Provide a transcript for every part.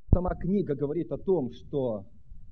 Сама книга говорит о том, что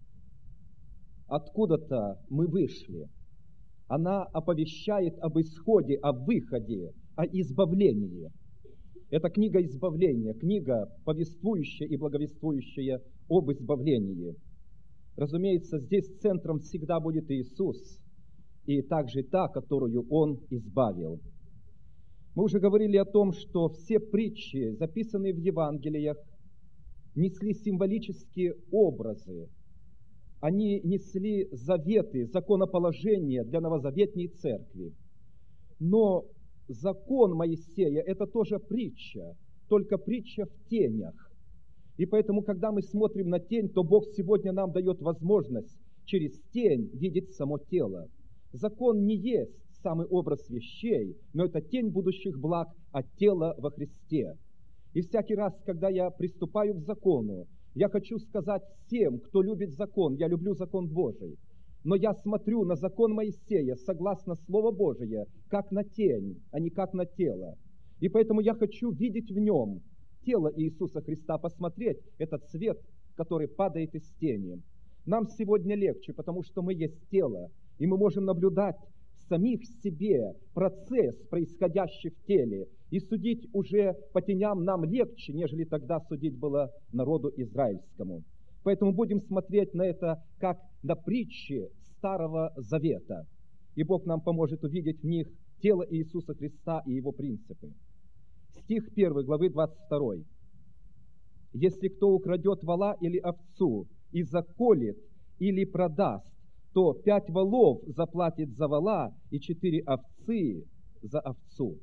откуда-то мы вышли. Она оповещает об исходе, о выходе, о избавлении. Это книга избавления, книга, повествующая и благовествующая об избавлении. Разумеется, здесь центром всегда будет Иисус, и также та, которую Он избавил. Мы уже говорили о том, что все притчи, записанные в Евангелиях, несли символические образы. Они несли заветы, законоположения для новозаветней церкви. Но закон Моисея – это тоже притча, только притча в тенях. И поэтому, когда мы смотрим на тень, то Бог сегодня нам дает возможность через тень видеть само тело. Закон не есть самый образ вещей, но это тень будущих благ от тела во Христе. И всякий раз, когда я приступаю к закону, я хочу сказать всем, кто любит закон, я люблю закон Божий, но я смотрю на закон Моисея, согласно Слову Божие, как на тень, а не как на тело. И поэтому я хочу видеть в нем тело Иисуса Христа, посмотреть этот свет, который падает из тени. Нам сегодня легче, потому что мы есть тело, и мы можем наблюдать в самих себе процесс, происходящий в теле, и судить уже по теням нам легче, нежели тогда судить было народу израильскому. Поэтому будем смотреть на это как на притчи Старого Завета. И Бог нам поможет увидеть в них тело Иисуса Христа и Его принципы. Стих 1 главы 22. «Если кто украдет вола или овцу и заколет или продаст, то 5 волов заплатит за вола и 4 овцы за овцу».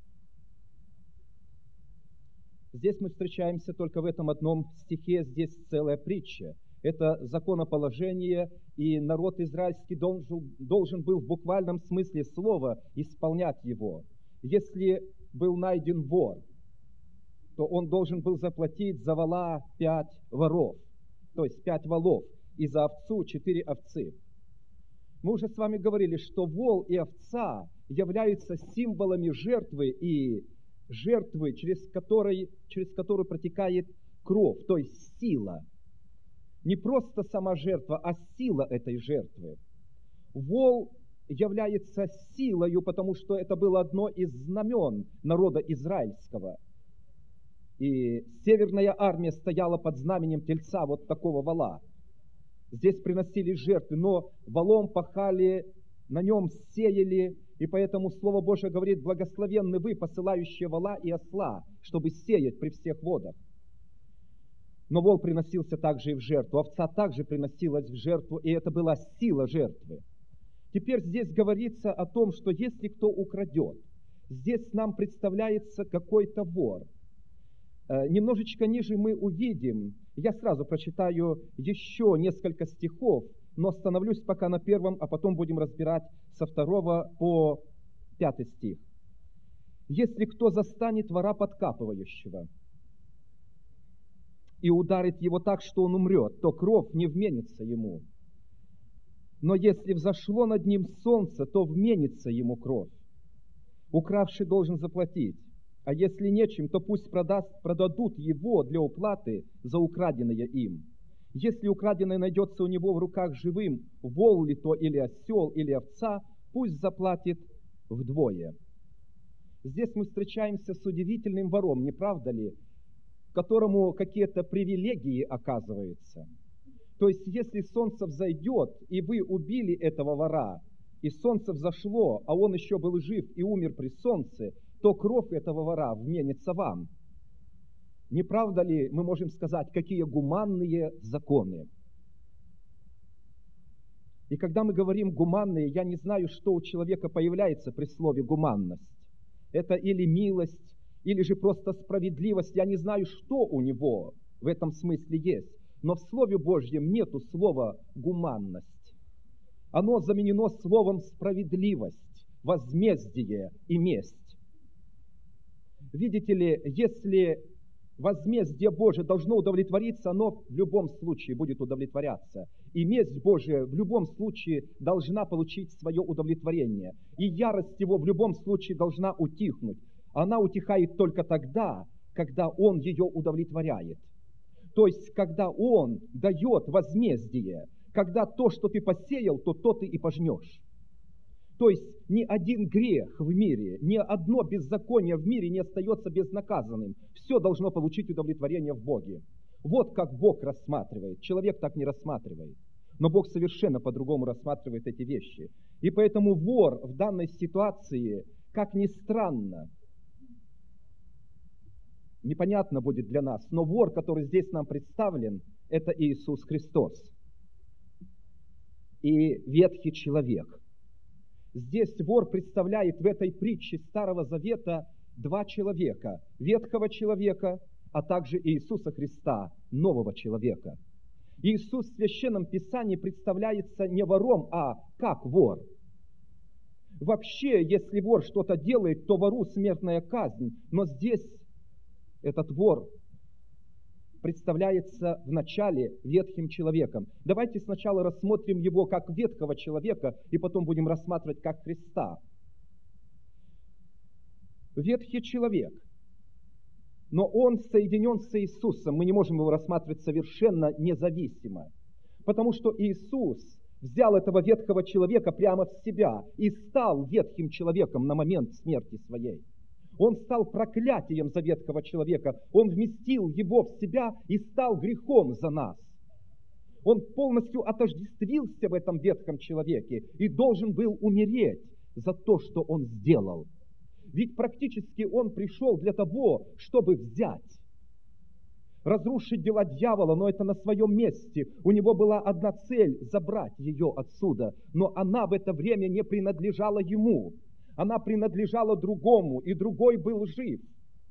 Здесь мы встречаемся только в этом одном стихе, здесь целая притча. Это законоположение, и народ израильский должен был в буквальном смысле слова исполнять его. Если был найден вор, то он должен был заплатить за вола 5 воров, то есть 5 волов, и за овцу 4 овцы. Мы уже с вами говорили, что вол и овца являются символами жертвы и жертвы, через которую протекает кровь, то есть сила. Не просто сама жертва, а сила этой жертвы. Вол является силою, потому что это было одно из знамен народа израильского. И северная армия стояла под знаменем тельца вот такого вола. Здесь приносили жертвы, но волом пахали, на нем сеяли, и поэтому Слово Божие говорит: благословенны вы, посылающие вола и осла, чтобы сеять при всех водах. Но вол приносился также и в жертву, овца также приносилась в жертву, и это была сила жертвы. Теперь здесь говорится о том, что если кто украдет, здесь нам представляется какой-то вор. Немножечко ниже мы увидим, я сразу прочитаю еще несколько стихов, но остановлюсь пока на 1, а потом будем разбирать со 2 по 5 стих. «Если кто застанет вора подкапывающего и ударит его так, что он умрет, то кровь не вменится ему. Но если взошло над ним солнце, то вменится ему кровь. Укравший должен заплатить, а если нечем, то пусть продадут его для уплаты за украденное им. Если украденное найдется у него в руках живым, вол ли то или осел, или овца, пусть заплатит вдвое». Здесь мы встречаемся с удивительным вором, не правда ли, которому какие-то привилегии оказываются. То есть, если солнце взойдет, и вы убили этого вора, и солнце взошло, а он еще был жив и умер при солнце, то кровь этого вора вменится вам. Не правда ли, мы можем сказать, какие гуманные законы? И когда мы говорим «гуманные», я не знаю, что у человека появляется при слове «гуманность». Это или милость, или же просто справедливость. Я не знаю, что у него в этом смысле есть. Но в Слове Божьем нету слова «гуманность». Оно заменено словом «справедливость», «возмездие» и «месть». Видите ли, если возмездие Божие должно удовлетвориться, оно в любом случае будет удовлетворяться. И месть Божия в любом случае должна получить свое удовлетворение. И ярость его в любом случае должна утихнуть. Она утихает только тогда, когда он ее удовлетворяет. То есть, когда Он дает возмездие, когда то, что ты посеял, то ты и пожнешь. То есть, ни один грех в мире, ни одно беззаконие в мире не остается безнаказанным. Все должно получить удовлетворение в Боге. Вот как Бог рассматривает. Человек так не рассматривает. Но Бог совершенно по-другому рассматривает эти вещи. И поэтому вор в данной ситуации, как ни странно, непонятно будет для нас, но вор, который здесь нам представлен, это Иисус Христос и ветхий человек. Здесь вор представляет в этой притче Старого Завета два человека. Ветхого человека, а также Иисуса Христа, нового человека. Иисус в Священном Писании представляется не вором, а как вор. Вообще, если вор что-то делает, то вору смертная казнь. Но здесь этот вор представляется вначале ветхим человеком. Давайте сначала рассмотрим его как ветхого человека, и потом будем рассматривать как Христа. Ветхий человек, но он соединен с Иисусом. Мы не можем его рассматривать совершенно независимо, потому что Иисус взял этого ветхого человека прямо в себя и стал ветхим человеком на момент смерти своей. Он стал проклятием за ветхого человека. Он вместил его в себя и стал грехом за нас. Он полностью отождествился в этом ветхом человеке и должен был умереть за то, что он сделал. Ведь практически он пришел для того, чтобы взять, разрушить дела дьявола, но это на своем месте. У него была одна цель – забрать ее отсюда, но она в это время не принадлежала ему. Она принадлежала другому, и другой был жив.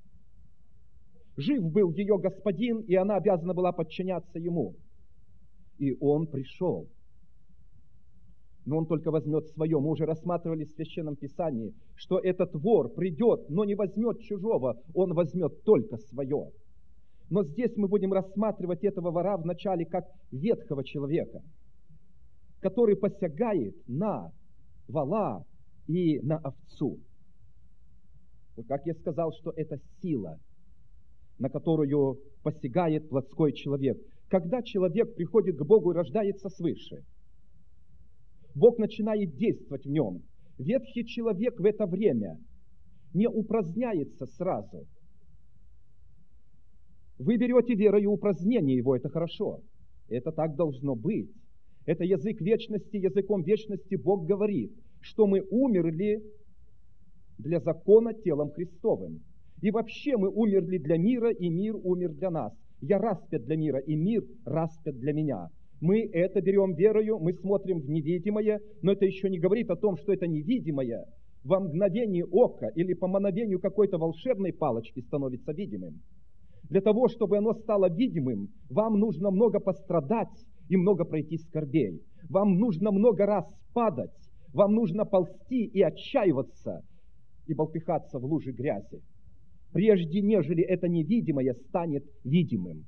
Жив был ее господин, и она обязана была подчиняться ему. И он пришел. Но он только возьмет свое. Мы уже рассматривали в Священном Писании, что этот вор придет, но не возьмет чужого, он возьмет только свое. Но здесь мы будем рассматривать этого вора вначале как ветхого человека, который посягает на вола и на овцу. Вот как я сказал, что это сила, на которую посягает плотской человек. Когда человек приходит к Богу и рождается свыше, Бог начинает действовать в нем. Ветхий человек в это время не упраздняется сразу. Вы берете верою упразднение его, это хорошо. Это так должно быть. Это язык вечности, языком вечности Бог говорит, что мы умерли для закона телом Христовым. И вообще мы умерли для мира, и мир умер для нас. Я распят для мира, и мир распят для меня. Мы это берем верою, мы смотрим в невидимое, но это еще не говорит о том, что это невидимое во мгновение ока или по мановению какой-то волшебной палочки становится видимым. Для того, чтобы оно стало видимым, вам нужно много пострадать и много пройти скорбей. Вам нужно много раз падать, вам нужно ползти и отчаиваться, и болтыхаться в луже грязи, прежде нежели это невидимое станет видимым.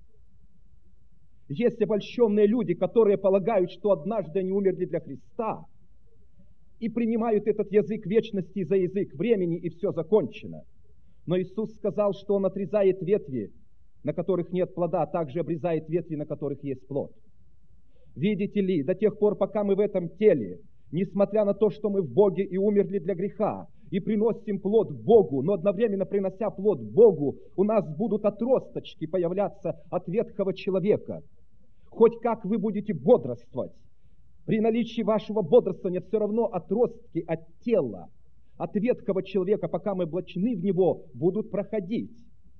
Есть обольщенные люди, которые полагают, что однажды они умерли для Христа, и принимают этот язык вечности за язык времени, и все закончено. Но Иисус сказал, что Он отрезает ветви, на которых нет плода, а также обрезает ветви, на которых есть плод. Видите ли, до тех пор, пока мы в этом теле, несмотря на то, что мы в Боге и умерли для греха, и приносим плод Богу, но одновременно принося плод Богу, у нас будут отросточки появляться от ветхого человека. Хоть как вы будете бодрствовать, при наличии вашего бодрствования все равно отростки от тела, от ветхого человека, пока мы облачены в него, будут проходить.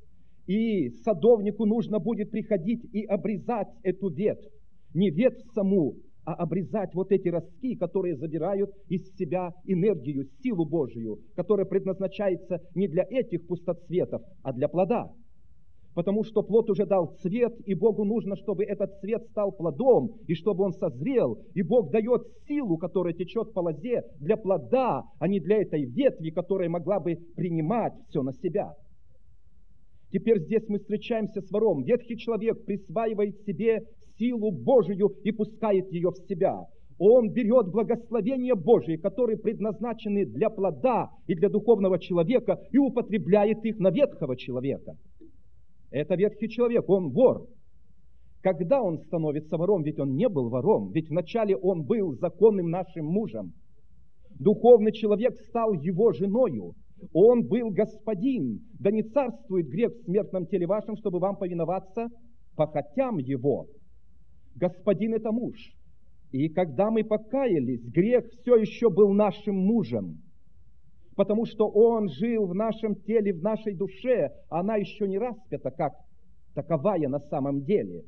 И садовнику нужно будет приходить и обрезать эту ветвь. Не ветвь саму, а обрезать вот эти ростки, которые забирают из себя энергию, силу Божию, которая предназначается не для этих пустоцветов, а для плода. Потому что плод уже дал цвет, и Богу нужно, чтобы этот цвет стал плодом, и чтобы он созрел. И Бог дает силу, которая течет по лозе, для плода, а не для этой ветви, которая могла бы принимать все на себя. Теперь здесь мы встречаемся с вором. Ветхий человек присваивает себе силу Божию и пускает ее в себя. Он берет благословения Божьи, которые предназначены для плода и для духовного человека, и употребляет их на ветхого человека. Это ветхий человек, он вор. Когда он становится вором? Ведь он не был вором. Ведь вначале он был законным нашим мужем. Духовный человек стал его женою. Он был господин. Да не царствует грех в смертном теле вашем, чтобы вам повиноваться похотям его. Господин – это муж. И когда мы покаялись, грех все еще был нашим мужем. Потому что он жил в нашем теле, в нашей душе, а она еще не распята, как таковая на самом деле,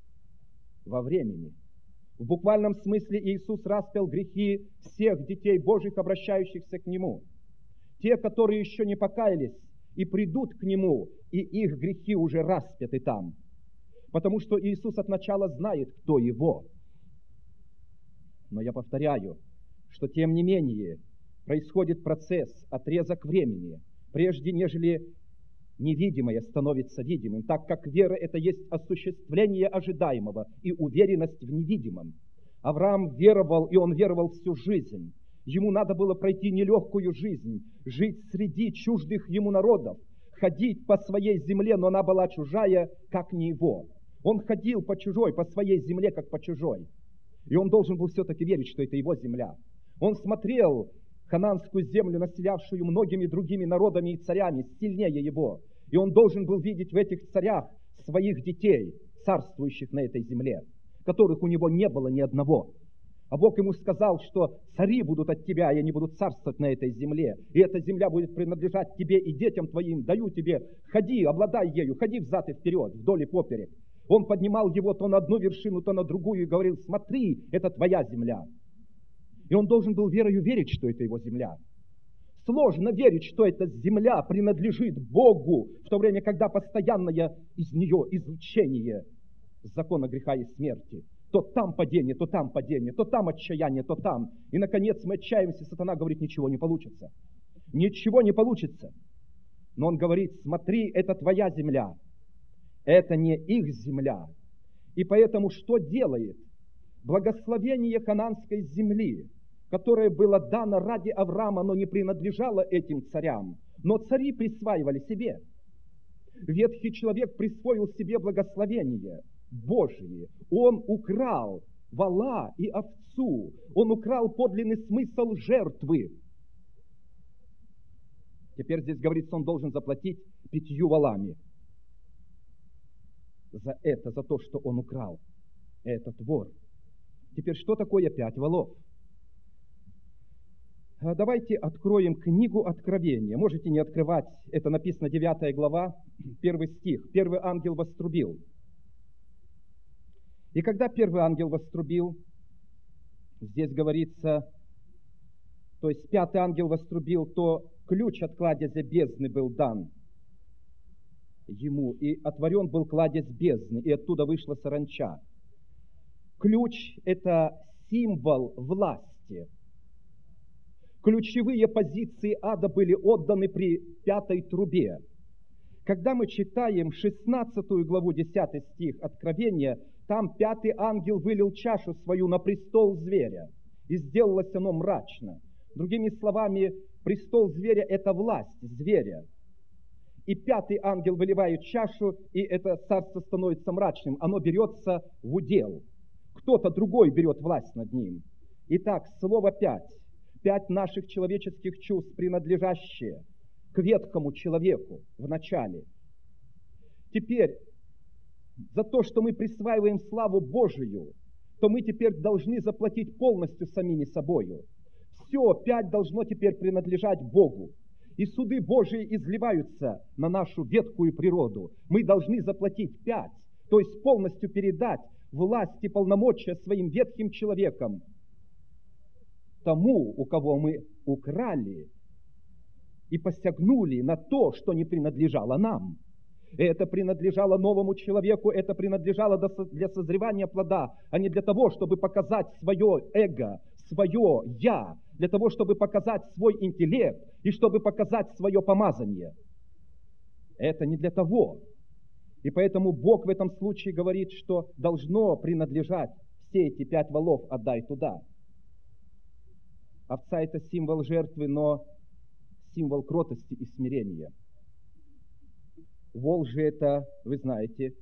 во времени. В буквальном смысле Иисус распял грехи всех детей Божьих, обращающихся к Нему. Те, которые еще не покаялись и придут к Нему, и их грехи уже распяты там. Потому что Иисус от начала знает, кто Его. Но я повторяю, что тем не менее происходит процесс, отрезок времени, прежде нежели невидимое становится видимым, так как вера – это есть осуществление ожидаемого и уверенность в невидимом. Авраам веровал, и он веровал всю жизнь. Ему надо было пройти нелегкую жизнь, жить среди чуждых ему народов, ходить по своей земле, но она была чужая, как не его. Он ходил по чужой, по своей земле, как по чужой. И он должен был все-таки верить, что это его земля. Он смотрел ханаанскую землю, населявшую многими другими народами и царями, сильнее его. И он должен был видеть в этих царях своих детей, царствующих на этой земле, которых у него не было ни одного. А Бог ему сказал, что цари будут от тебя, и они будут царствовать на этой земле. И эта земля будет принадлежать тебе и детям твоим. Даю тебе, ходи, обладай ею, ходи взад и вперед, вдоль и поперек. Он поднимал его то на одну вершину, то на другую и говорил: смотри, это твоя земля. И он должен был верою верить, что это его земля. Сложно верить, что эта земля принадлежит Богу, в то время, когда постоянное из нее излучение закона греха и смерти. То там падение, то там падение, то там отчаяние, то там. И, наконец, мы отчаиваемся, сатана говорит: ничего не получится. Ничего не получится. Но он говорит: смотри, это твоя земля. Это не их земля. И поэтому что делает благословение ханаанской земли, которое было дано ради Авраама, но не принадлежало этим царям, но цари присваивали себе. Ветхий человек присвоил себе благословение Божие. Он украл вола и овцу. Он украл подлинный смысл жертвы. Теперь здесь говорится, он должен заплатить 5 волами. За это, за то, что он украл. Этот вор. Теперь, что такое 5 волов? Давайте откроем книгу Откровения. Можете не открывать, это написано 9 глава, 1 стих. Первый ангел вострубил. И когда первый ангел вострубил, здесь говорится, то есть 5-й ангел вострубил, то ключ от кладезя бездны был дан ему, и отворен был кладезь бездны, и оттуда вышла саранча. Ключ – это символ власти. Ключевые позиции ада были отданы при 5-й трубе. Когда мы читаем 16 главу, 10 стих Откровения, там 5-й ангел вылил чашу свою на престол зверя, и сделалось оно мрачно. Другими словами, престол зверя – это власть зверя. И 5-й ангел выливает чашу, и это царство становится мрачным. Оно берется в удел. Кто-то другой берет власть над ним. Итак, слово 5. 5 наших человеческих чувств, принадлежащие к ветхому человеку в начале. Теперь, за то, что мы присваиваем славу Божию, то мы теперь должны заплатить полностью самими собою. Все 5 должно теперь принадлежать Богу. И суды Божии изливаются на нашу ветхую природу. Мы должны заплатить 5, то есть полностью передать власть и полномочия своим ветхим человеком тому, у кого мы украли и посягнули на то, что не принадлежало нам. Это принадлежало новому человеку, это принадлежало для созревания плода, а не для того, чтобы показать свое эго, свое «я», для того, чтобы показать свой интеллект и чтобы показать свое помазание. Это не для того. И поэтому Бог в этом случае говорит, что должно принадлежать все эти 5 волов, отдай туда. Овца – это символ жертвы, но символ кротости и смирения. Вол же это, вы знаете,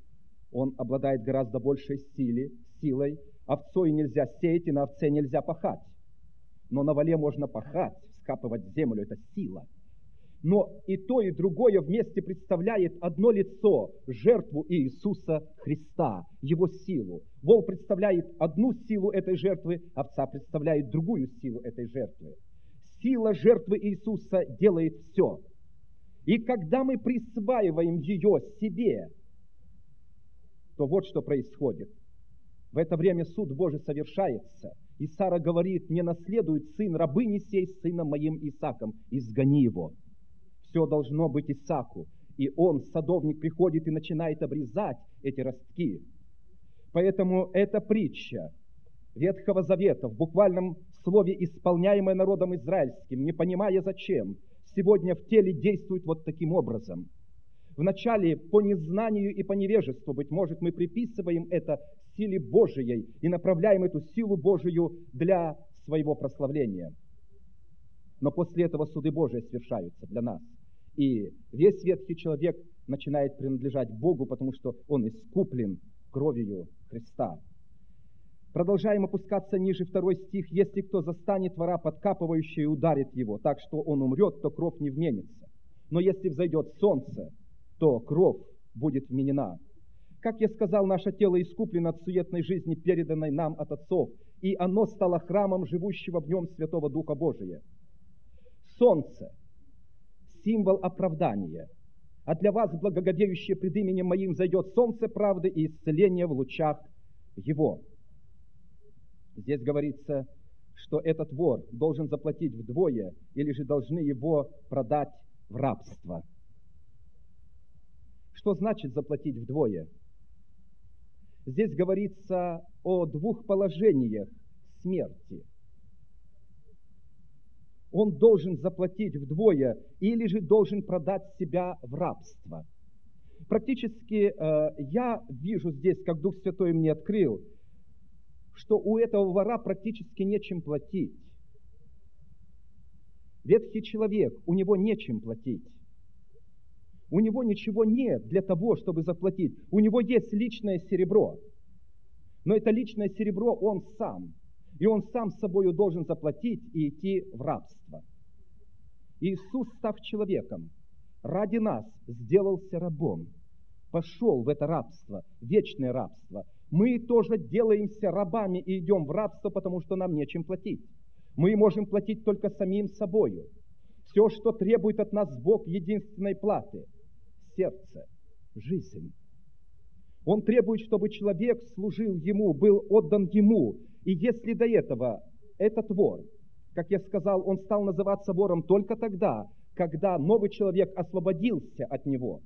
Он обладает гораздо большей силой. Овцой нельзя сеять, и на овце нельзя пахать. Но на воле можно пахать, вскапывать землю, это сила. Но и то, и другое вместе представляет одно лицо, жертву Иисуса Христа, Его силу. Вол представляет одну силу этой жертвы, овца представляет другую силу этой жертвы. Сила жертвы Иисуса делает все. И когда мы присваиваем ее себе, то вот что происходит. В это время суд Божий совершается, и Сара говорит: не наследует сын рабыни сей с сыном моим Исааком, изгони его. Все должно быть Исааку. И он, садовник, приходит и начинает обрезать эти ростки. Поэтому эта притча Ветхого Завета, в буквальном слове исполняемая народом израильским, не понимая зачем, сегодня в теле действует вот таким образом. Вначале по незнанию и по невежеству, быть может, мы приписываем это силе Божией и направляем эту силу Божию для своего прославления. Но после этого суды Божии свершаются для нас. И весь ветхий человек начинает принадлежать Богу, потому что он искуплен кровью Христа. Продолжаем опускаться ниже, 2 стих. «Если кто застанет вора подкапывающего и ударит его, так что он умрет, то кровь не вменится. Но если взойдет солнце, то кровь будет вменена. Как я сказал, наше тело искуплено от суетной жизни, переданной нам от отцов, и оно стало храмом живущего в нем Святого Духа Божия». Солнце – символ оправдания. А для вас, благоговеющие пред именем моим, зайдет солнце правды и исцеления в лучах его. Здесь говорится, что этот вор должен заплатить вдвое, или же должны его продать в рабство. Что значит заплатить вдвое? Здесь говорится о двух положениях смерти. Он должен заплатить вдвое, или же должен продать себя в рабство. Практически я вижу здесь, как Дух Святой мне открыл, что у этого вора практически нечем платить. Ветхий человек, у него нечем платить. У него ничего нет для того, чтобы заплатить. У него есть личное серебро. Но это личное серебро он сам. И он сам с собою должен заплатить и идти в рабство. Иисус, став человеком, ради нас сделался рабом. Пошел в это рабство, вечное рабство. Мы тоже делаемся рабами и идем в рабство, потому что нам нечем платить. Мы можем платить только самим собою. Все, что требует от нас Бог, единственной платы – сердце, жизнь. Он требует, чтобы человек служил Ему, был отдан Ему. И если до этого этот вор, как я сказал, он стал называться вором только тогда, когда новый человек освободился от него.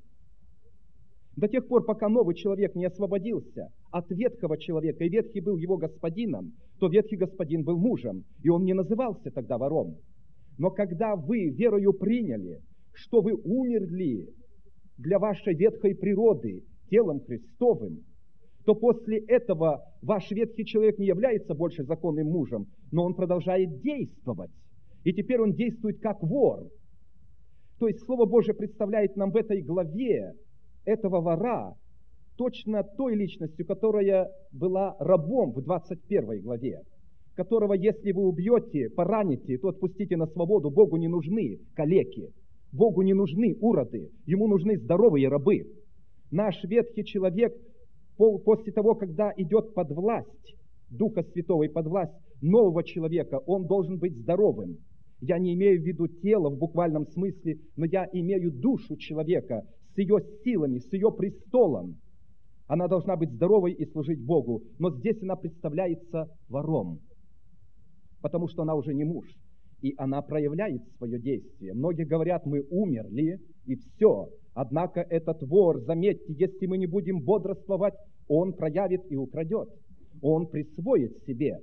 До тех пор, пока новый человек не освободился от ветхого человека, и ветхий был его господином, то ветхий господин был мужем, и он не назывался тогда вором. Но когда вы верою приняли, что вы умерли для вашей ветхой природы телом Христовым, то после этого ваш ветхий человек не является больше законным мужем, но он продолжает действовать. И теперь он действует как вор. То есть Слово Божие представляет нам в этой главе этого вора точно той личностью, которая была рабом в 21 главе, которого, если вы убьете, пораните, то отпустите на свободу. Богу не нужны калеки, Богу не нужны уроды, Ему нужны здоровые рабы. Наш ветхий человек после того, когда идет под власть Духа Святого и под власть нового человека, он должен быть здоровым. Я не имею в виду тело в буквальном смысле, но я имею душу человека с ее силами, с ее престолом. Она должна быть здоровой и служить Богу. Но здесь она представляется вором, потому что она уже не муж. И она проявляет свое действие. Многие говорят, мы умерли, и все. Однако этот вор, заметьте, если мы не будем бодрствовать, он проявит и украдет. Он присвоит себе.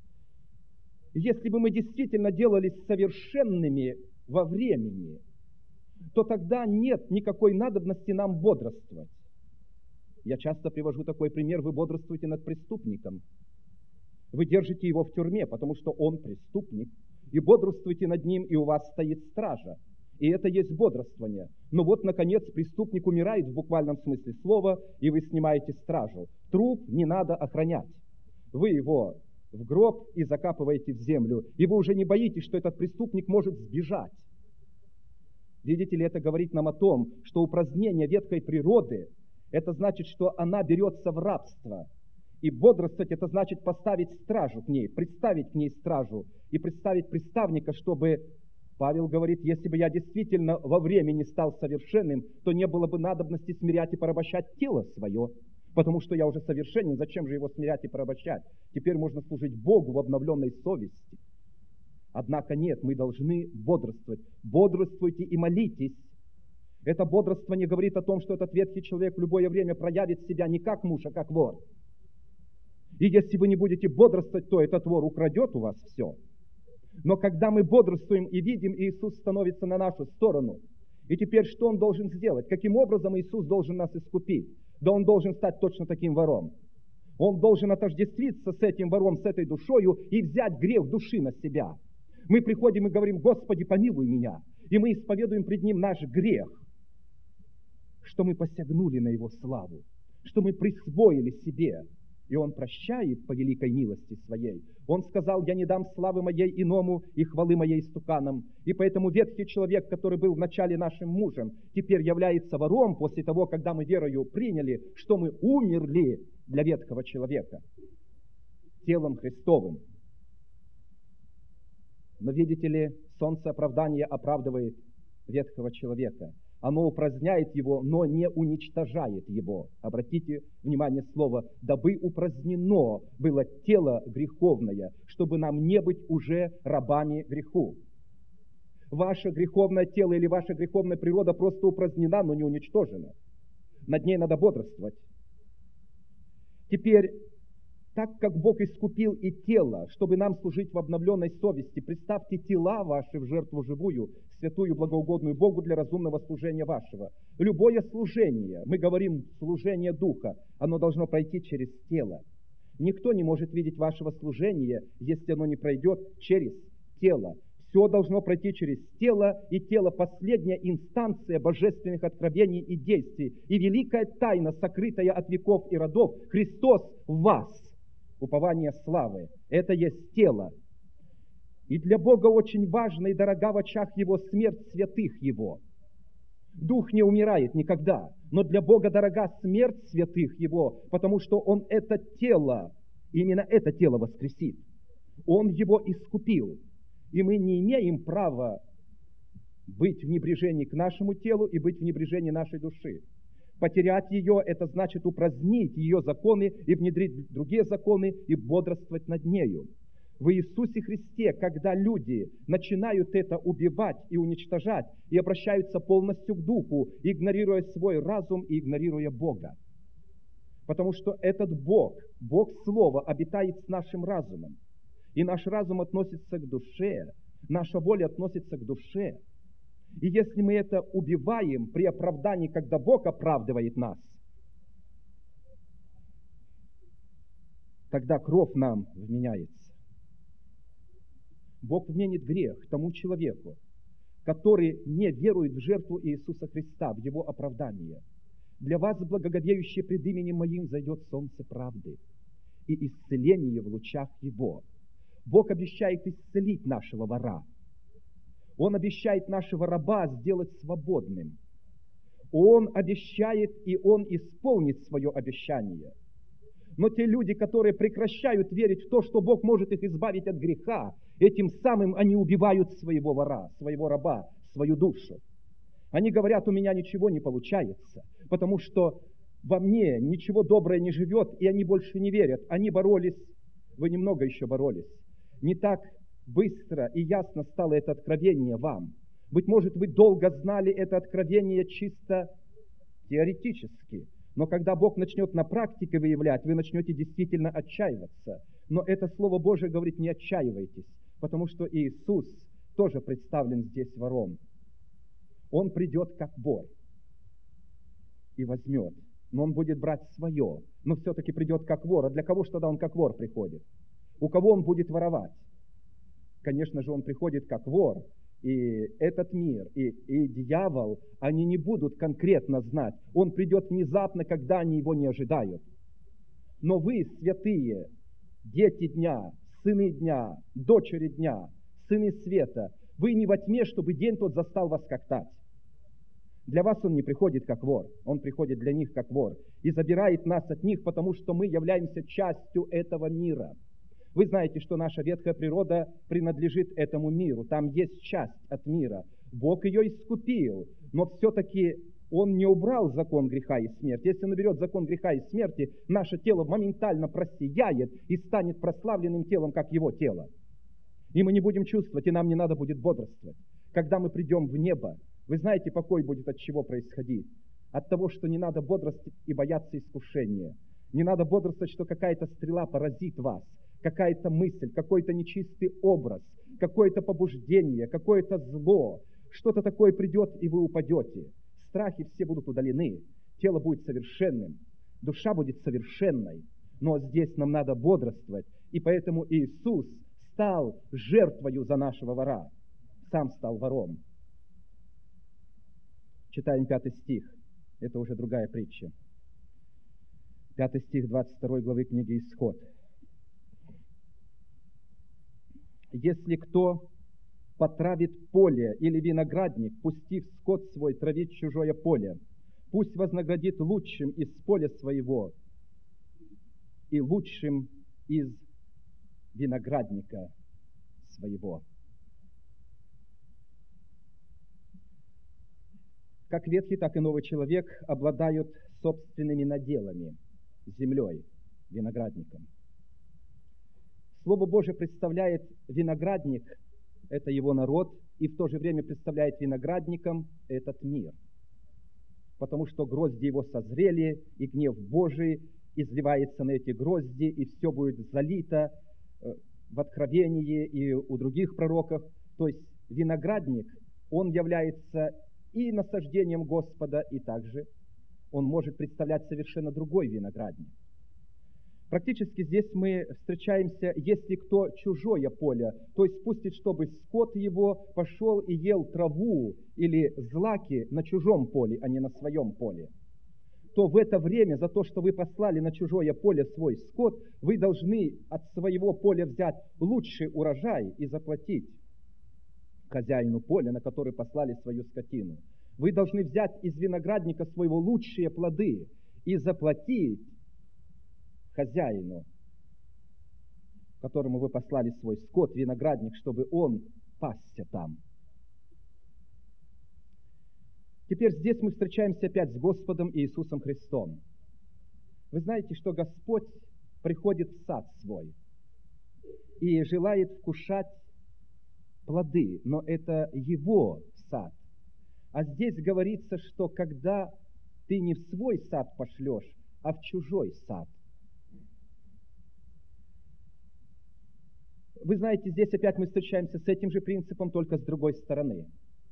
Если бы мы действительно делались совершенными во времени, то тогда нет никакой надобности нам бодрствовать. Я часто привожу такой пример. Вы бодрствуете над преступником. Вы держите его в тюрьме, потому что он преступник, и бодрствуете над ним, и у вас стоит стража. И это есть бодрствование. Но вот, наконец, преступник умирает в буквальном смысле слова, и вы снимаете стражу. Труп не надо охранять. Вы его в гроб и закапываете в землю. И вы уже не боитесь, что этот преступник может сбежать. Видите ли, это говорит нам о том, что упразднение ветхой природы, это значит, что она берется в рабство. И бодрствовать, это значит поставить стражу к ней, представить к ней стражу и представить приставника, чтобы... Павел говорит, если бы я действительно во времени стал совершенным, то не было бы надобности смирять и порабощать тело свое, потому что я уже совершенен, зачем же его смирять и порабощать? Теперь можно служить Богу в обновленной совести. Однако нет, мы должны бодрствовать. Бодрствуйте и молитесь. Это бодрствование говорит о том, что этот ветхий человек в любое время проявит себя не как муж, а как вор. И если вы не будете бодрствовать, то этот вор украдет у вас все. Но когда мы бодрствуем и видим, Иисус становится на нашу сторону. И теперь что Он должен сделать? Каким образом Иисус должен нас искупить? Да Он должен стать точно таким вором. Он должен отождествиться с этим вором, с этой душою и взять грех души на себя. Мы приходим и говорим, Господи, помилуй меня. И мы исповедуем пред Ним наш грех, что мы посягнули на Его славу, что мы присвоили себе. И Он прощает по великой милости Своей. Он сказал, я не дам славы моей иному и хвалы моей стуканам. И поэтому ветхий человек, который был вначале нашим мужем, теперь является вором после того, когда мы верою приняли, что мы умерли для ветхого человека телом Христовым. Но видите ли, солнце оправдания оправдывает ветхого человека. Оно упраздняет его, но не уничтожает его. Обратите внимание слово, дабы упразднено было тело греховное, чтобы нам не быть уже рабами греху. Ваше греховное тело или ваша греховная природа просто упразднена, но не уничтожена. Над ней надо бодрствовать. Теперь, так как Бог искупил и тело, чтобы нам служить в обновленной совести, представьте тела ваши в жертву живую, святую, благоугодную Богу для разумного служения вашего. Любое служение, мы говорим служение Духа, оно должно пройти через тело. Никто не может видеть вашего служения, если оно не пройдет через тело. Все должно пройти через тело, и тело – последняя инстанция божественных откровений и действий. И великая тайна, сокрытая от веков и родов, Христос в вас. Упование славы. Это есть тело. И для Бога очень важна и дорога в очах Его смерть святых Его. Дух не умирает никогда, но для Бога дорога смерть святых Его, потому что Он это тело, именно это тело воскресит. Он его искупил. И мы не имеем права быть в небрежении к нашему телу и быть в небрежении нашей души. Потерять ее – это значит упразднить ее законы и внедрить другие законы и бодрствовать над нею. В Иисусе Христе, когда люди начинают это убивать и уничтожать, и обращаются полностью к Духу, игнорируя свой разум и игнорируя Бога. Потому что этот Бог, Бог Слова, обитает с нашим разумом. И наш разум относится к душе, наша воля относится к душе. И если мы это убиваем при оправдании, когда Бог оправдывает нас, тогда кровь нам вменяется. Бог вменит грех тому человеку, который не верует в жертву Иисуса Христа, в Его оправдание. Для вас, благоговеющие пред именем Моим, зайдет солнце правды и исцеление в лучах Его. Бог обещает исцелить нашего вора. Он обещает нашего раба сделать свободным. Он обещает, и Он исполнит свое обещание. Но те люди, которые прекращают верить в то, что Бог может их избавить от греха, этим самым они убивают своего вора, своего раба, свою душу. Они говорят, у меня ничего не получается, потому что во мне ничего доброе не живет, и они больше не верят. Они боролись, вы немного еще боролись. Не так быстро и ясно стало это откровение вам. Быть может, вы долго знали это откровение чисто теоретически, но когда Бог начнет на практике выявлять, вы начнете действительно отчаиваться. Но это Слово Божие говорит, не отчаивайтесь, потому что Иисус тоже представлен здесь вором. Он придет как вор и возьмет, но Он будет брать свое, но все-таки придет как вор. А для кого же тогда Он как вор приходит? У кого Он будет воровать? Конечно же, Он приходит как вор, и этот мир, и дьявол, они не будут конкретно знать. Он придет внезапно, когда они его не ожидают. Но вы, святые, дети дня, сыны дня, дочери дня, сыны света, вы не во тьме, чтобы день тот застал вас как тать. Для вас он не приходит как вор, он приходит для них как вор и забирает нас от них, потому что мы являемся частью этого мира. Вы знаете, что наша ветхая природа принадлежит этому миру, там есть часть от мира. Бог ее искупил, но все-таки Он не убрал закон греха и смерти. Если Он уберет закон греха и смерти, наше тело моментально просияет и станет прославленным телом, как Его тело. И мы не будем чувствовать, и нам не надо будет бодрствовать. Когда мы придем в небо, вы знаете, покой будет от чего происходить? От того, что не надо бодрствовать и бояться искушения. Не надо бодрствовать, что какая-то стрела поразит вас, какая-то мысль, какой-то нечистый образ, какое-то побуждение, какое-то зло. Что-то такое придет, и вы упадете. Страхи все будут удалены, тело будет совершенным, душа будет совершенной. Но здесь нам надо бодрствовать, и поэтому Иисус стал жертвою за нашего вора. Сам стал вором. Читаем 5 стих. Это уже другая притча. 5 стих 22 главы книги Исход. «Если кто потравит поле или виноградник, пустив скот свой травить чужое поле, пусть вознаградит лучшим из поля своего и лучшим из виноградника своего». Как ветхий, так и новый человек обладают собственными наделами, землей, виноградником. Слово Божие представляет виноградник, это его народ, и в то же время представляет виноградником этот мир. Потому что грозди его созрели, и гнев Божий изливается на эти грозди, и все будет залито в Откровении и у других пророков. То есть виноградник, он является и насаждением Господа, и также он может представлять совершенно другой виноградник. Практически здесь мы встречаемся, если кто чужое поле, то есть пустит, чтобы скот его пошел и ел траву или злаки на чужом поле, а не на своем поле, то в это время за то, что вы послали на чужое поле свой скот, вы должны от своего поля взять лучший урожай и заплатить хозяину поля, на который послали свою скотину. Вы должны взять из виноградника своего лучшие плоды и заплатить хозяину, которому вы послали свой скот, виноградник, чтобы он пасся там. Теперь здесь мы встречаемся опять с Господом Иисусом Христом. Вы знаете, что Господь приходит в сад свой и желает вкушать плоды, но это Его сад. А здесь говорится, что когда ты не в свой сад пошлешь, а в чужой сад. Вы знаете, здесь опять мы встречаемся с этим же принципом, только с другой стороны.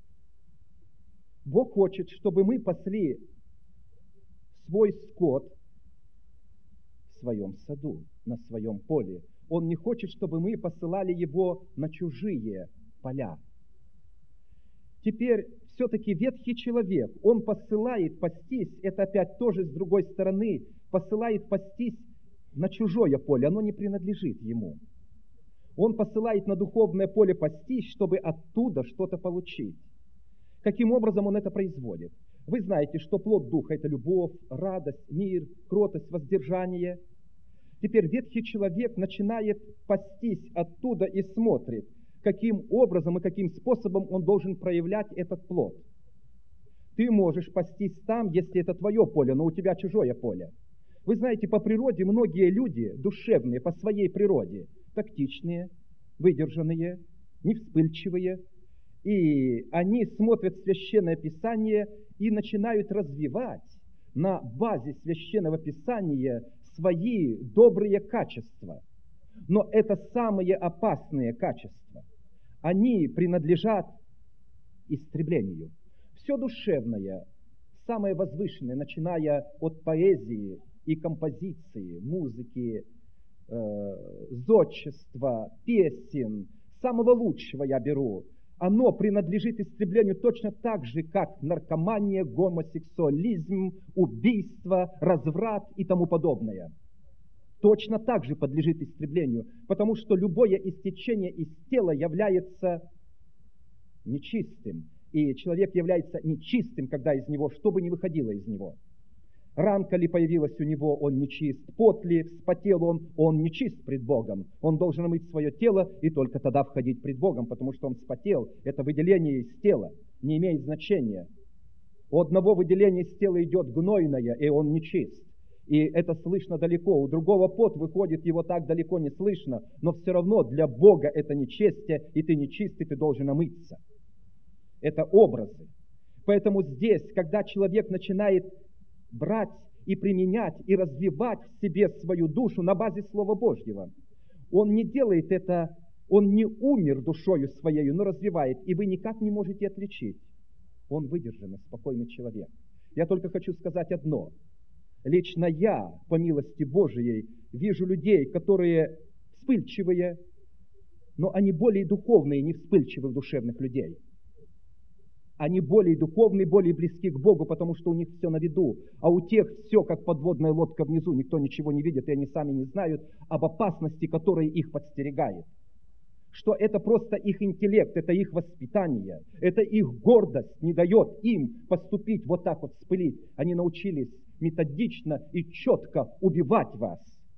Бог хочет, чтобы мы пасли свой скот в своем саду, на своем поле. Он не хочет, чтобы мы посылали его на чужие поля. Теперь все-таки ветхий человек, он посылает пастись, это опять тоже с другой стороны, посылает пастись на чужое поле, оно не принадлежит ему. Он посылает на духовное поле пастись, чтобы оттуда что-то получить. Каким образом он это производит? Вы знаете, что плод Духа – это любовь, радость, мир, кротость, воздержание. Теперь ветхий человек начинает пастись оттуда и смотрит, каким образом и каким способом он должен проявлять этот плод. Ты можешь пастись там, если это твое поле, но у тебя чужое поле. Вы знаете, по природе многие люди, душевные, по своей природе, тактичные, выдержанные, невспыльчивые, и они смотрят Священное Писание и начинают развивать на базе Священного Писания свои добрые качества. Но это самые опасные качества. Они принадлежат истреблению. Все душевное, самое возвышенное, начиная от поэзии и композиции, музыки, зодчества, песен, самого лучшего я беру, оно принадлежит истреблению точно так же, как наркомания, гомосексуализм, убийство, разврат и тому подобное. Точно так же подлежит истреблению, потому что любое истечение из тела является нечистым. И человек является нечистым, когда из него, что бы ни выходило из него. Ранка ли появилась у него, он нечист. Пот ли вспотел он нечист пред Богом. Он должен мыть свое тело и только тогда входить пред Богом, потому что он вспотел. Это выделение из тела не имеет значения. У одного выделения из тела идет гнойное, и он нечист. И это слышно далеко. У другого пот выходит, его так далеко не слышно. Но все равно для Бога это нечестие, и ты нечист, и ты должен омыться. Это образы. Поэтому здесь, когда человек начинает брать и применять, и развивать в себе свою душу на базе Слова Божьего, он не делает это, он не умер душою своей, но развивает, и вы никак не можете отличить. Он выдержанный, спокойный человек. Я только хочу сказать одно. Лично я, по милости Божией, вижу людей, которые вспыльчивые, но они более духовные, не вспыльчивых душевных людей. Они более духовные, более близки к Богу, потому что у них все на виду. А у тех все, как подводная лодка внизу, никто ничего не видит, и они сами не знают об опасности, которая их подстерегает. Что это просто их интеллект, это их воспитание, это их гордость не дает им поступить вот так вот, вспылить. Они научились методично и четко убивать вас.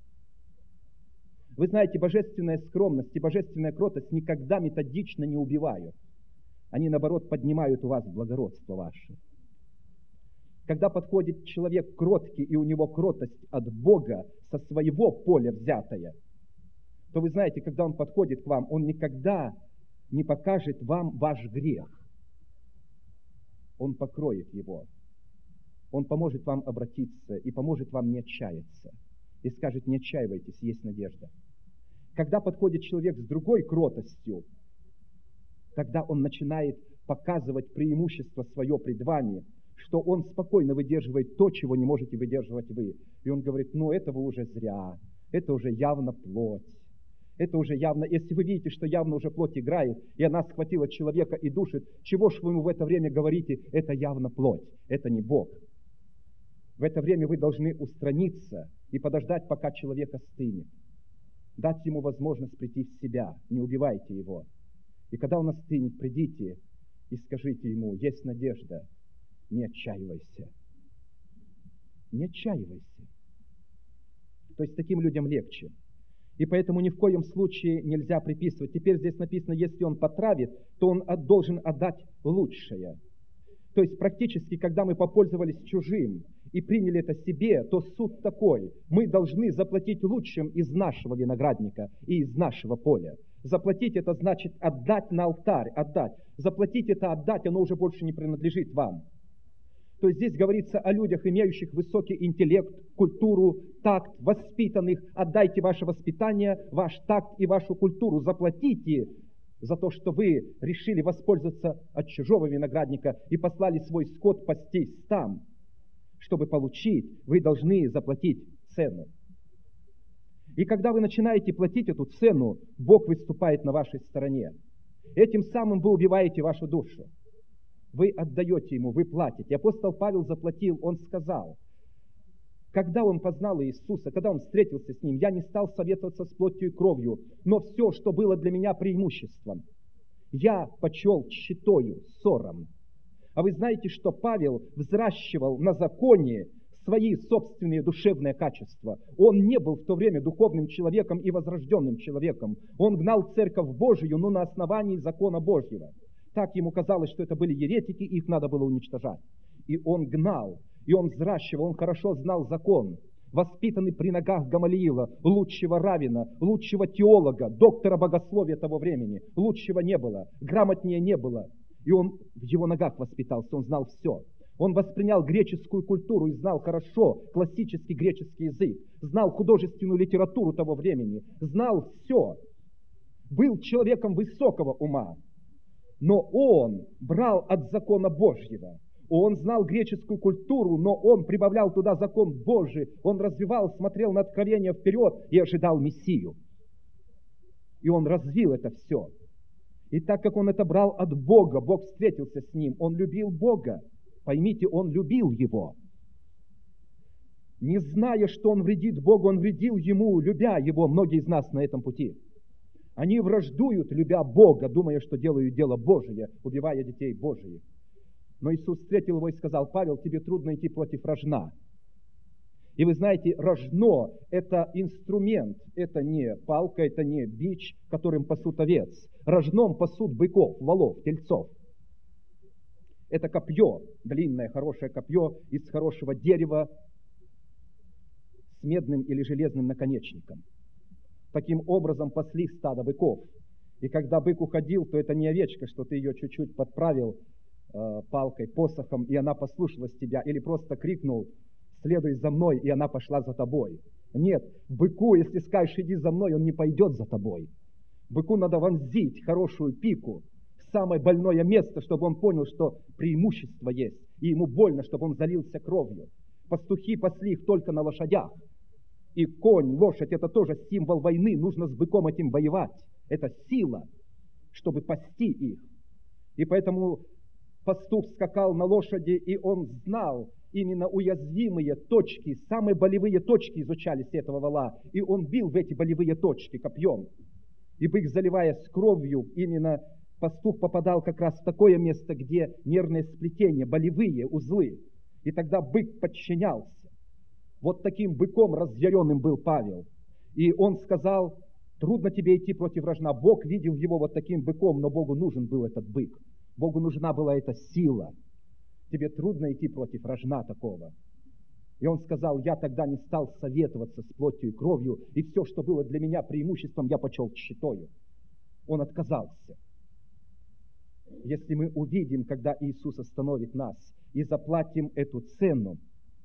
Вы знаете, божественная скромность и божественная кротость никогда методично не убивают. Они, наоборот, поднимают у вас благородство ваше. Когда подходит человек кроткий, и у него кротость от Бога со своего поля взятая, то вы знаете, когда он подходит к вам, он никогда не покажет вам ваш грех. Он покроет его. Он поможет вам обратиться и поможет вам не отчаяться. И скажет: не отчаивайтесь, есть надежда. Когда подходит человек с другой кротостью, тогда он начинает показывать преимущество свое пред вами, что он спокойно выдерживает то, чего не можете выдерживать вы. И он говорит: ну это вы уже зря, это уже явно плоть. Это уже явно, если вы видите, что явно уже плоть играет, и она схватила человека и душит, чего ж вы ему в это время говорите: это явно плоть, это не Бог. В это время вы должны устраниться и подождать, пока человек остынет. Дать ему возможность прийти в себя, не убивайте его. И когда он остынет, придите и скажите ему: есть надежда, не отчаивайся. Не отчаивайся. То есть таким людям легче. И поэтому ни в коем случае нельзя приписывать. Теперь здесь написано: если он потравит, то он должен отдать лучшее. То есть практически, когда мы попользовались чужим и приняли это себе, то суд такой: мы должны заплатить лучшим из нашего виноградника и из нашего поля. Заплатить — это значит отдать на алтарь, отдать. Заплатить — это отдать, оно уже больше не принадлежит вам. То есть здесь говорится о людях, имеющих высокий интеллект, культуру, такт, воспитанных. Отдайте ваше воспитание, ваш такт и вашу культуру. Заплатите за то, что вы решили воспользоваться от чужого виноградника и послали свой скот пастись там. Чтобы получить, вы должны заплатить цену. И когда вы начинаете платить эту цену, Бог выступает на вашей стороне. Этим самым вы убиваете вашу душу. Вы отдаете Ему, вы платите. Апостол Павел заплатил, он сказал, когда он познал Иисуса, когда он встретился с Ним, я не стал советоваться с плотью и кровью, но все, что было для меня преимуществом, я почел тщетою, ссором. А вы знаете, что Павел взращивал на законе свои собственные душевные качества. Он не был в то время духовным человеком и возрожденным человеком. Он гнал церковь Божию, но на основании закона Божьего. Так ему казалось, что это были еретики, их надо было уничтожать. И он гнал, и он взращивал, он хорошо знал закон. Воспитанный при ногах Гамалиила, лучшего раввина, лучшего теолога, доктора богословия того времени. Лучшего не было, грамотнее не было. И он в его ногах воспитался, он знал все. Он воспринял греческую культуру и знал хорошо классический греческий язык, знал художественную литературу того времени, знал все. Был человеком высокого ума, но он брал от закона Божьего. Он знал греческую культуру, но он прибавлял туда закон Божий. Он развивал, смотрел на откровение вперед и ожидал Мессию. И он развил это все. И так как он это брал от Бога, Бог встретился с ним, он любил Бога. Поймите, он любил Его. Не зная, что он вредит Богу, он вредил Ему, любя Его. Многие из нас на этом пути. Они враждуют, любя Бога, думая, что делают дело Божие, убивая детей Божиих. Но Иисус встретил его и сказал: Павел, тебе трудно идти против рожна. И вы знаете, рожно – это инструмент, это не палка, это не бич, которым пасут овец. Рожном пасут быков, волов, тельцов. Это копье, длинное, хорошее копье из хорошего дерева с медным или железным наконечником. Таким образом пасли стадо быков. И когда бык уходил, то это не овечка, что ты ее чуть-чуть подправил палкой, посохом, и она послушалась тебя, или просто крикнул: следуй за мной, и она пошла за тобой. Нет, быку, если скажешь: иди за мной, он не пойдет за тобой. Быку надо вонзить хорошую пику в самое больное место, чтобы он понял, что преимущество есть, и ему больно, чтобы он залился кровью. Пастухи пасли их только на лошадях. И конь, лошадь – это тоже символ войны, нужно с быком этим воевать. Это сила, чтобы пасти их. И поэтому пастух скакал на лошади, и он знал именно уязвимые точки, самые болевые точки изучались этого вола, и он бил в эти болевые точки копьем. И бык, заливаясь кровью, именно пастух попадал как раз в такое место, где нервные сплетения, болевые узлы. И тогда бык подчинялся. Вот таким быком разъяренным был Павел. И он сказал: трудно тебе идти против рожна. Бог видел его вот таким быком, но Богу нужен был этот бык. Богу нужна была эта сила. Тебе трудно идти против рожна такого. И он сказал: я тогда не стал советоваться с плотью и кровью, и все, что было для меня преимуществом, я почел тщетою. Он отказался. Если мы увидим, когда Иисус остановит нас, и заплатим эту цену,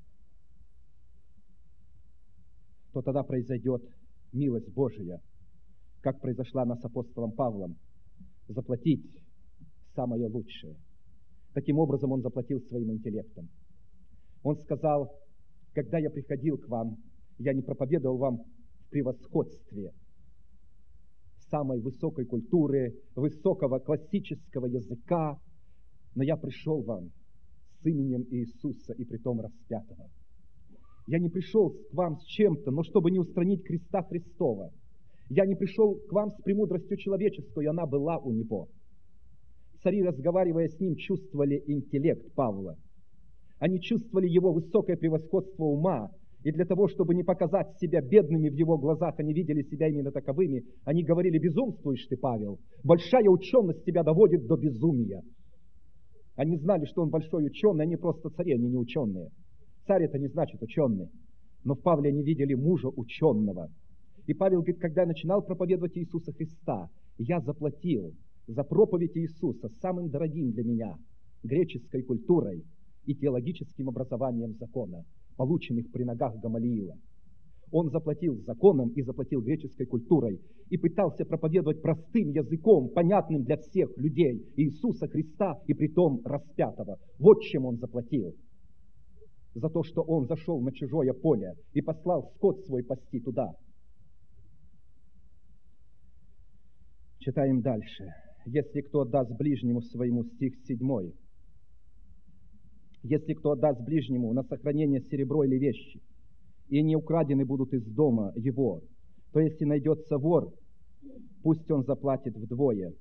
то тогда произойдет милость Божия, как произошла она с апостолом Павлом, заплатить самое лучшее. Таким образом, он заплатил своим интеллектом. Он сказал: когда я приходил к вам, я не проповедовал вам в превосходстве самой высокой культуры, высокого классического языка, но я пришел вам с именем Иисуса и притом распятого. Я не пришел к вам с чем-то, но чтобы не устранить креста Христова. Я не пришел к вам с премудростью человеческой, она была у него. Цари, разговаривая с ним, чувствовали интеллект Павла. Они чувствовали его высокое превосходство ума, и для того, чтобы не показать себя бедными в его глазах, они видели себя именно таковыми. Они говорили: безумствуешь ты, Павел, большая ученость тебя доводит до безумия. Они знали, что он большой ученый, они просто цари, они не ученые. Царь — это не значит ученый. Но в Павле они видели мужа ученого. И Павел говорит: когда я начинал проповедовать Иисуса Христа, я заплатил за проповедь Иисуса самым дорогим для меня греческой культурой и теологическим образованием закона, полученных при ногах Гамалиила. Он заплатил законом и заплатил греческой культурой и пытался проповедовать простым языком, понятным для всех людей, Иисуса Христа и притом распятого. Вот чем он заплатил. За то, что он зашел на чужое поле и послал скот свой пасти туда. Читаем дальше. Если кто отдаст ближнему своему, стих 7. Если кто отдаст ближнему на сохранение серебро или вещи, и не украдены будут из дома его, то если найдется вор, пусть он заплатит вдвое.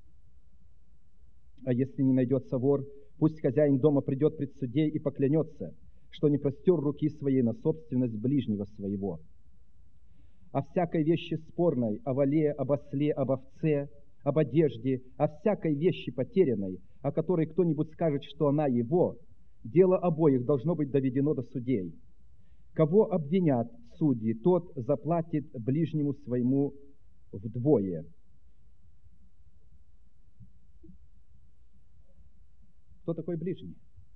А если не найдется вор, пусть хозяин дома придет пред судей и поклянется, что не простер руки своей на собственность ближнего своего. О всякой вещи спорной, о воле, об осле, об овце, об одежде, о всякой вещи потерянной, о которой кто-нибудь скажет, что она его, дело обоих должно быть доведено до судей. Кого обвинят судьи, тот заплатит ближнему своему вдвое. Кто такой ближний?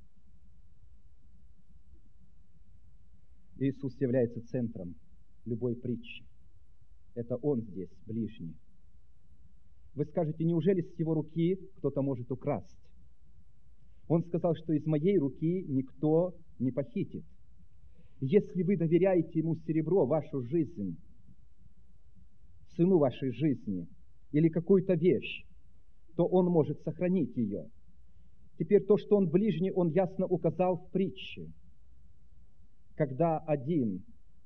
Иисус является центром любой притчи. Это Он здесь, ближний. Вы скажете: неужели с Его руки кто-то может украсть? Он сказал, что из моей руки никто не похитит. Если вы доверяете Ему серебро, вашу жизнь, цену вашей жизни или какую-то вещь, то он может сохранить ее. Теперь то, что он ближний, он ясно указал в притче. Когда один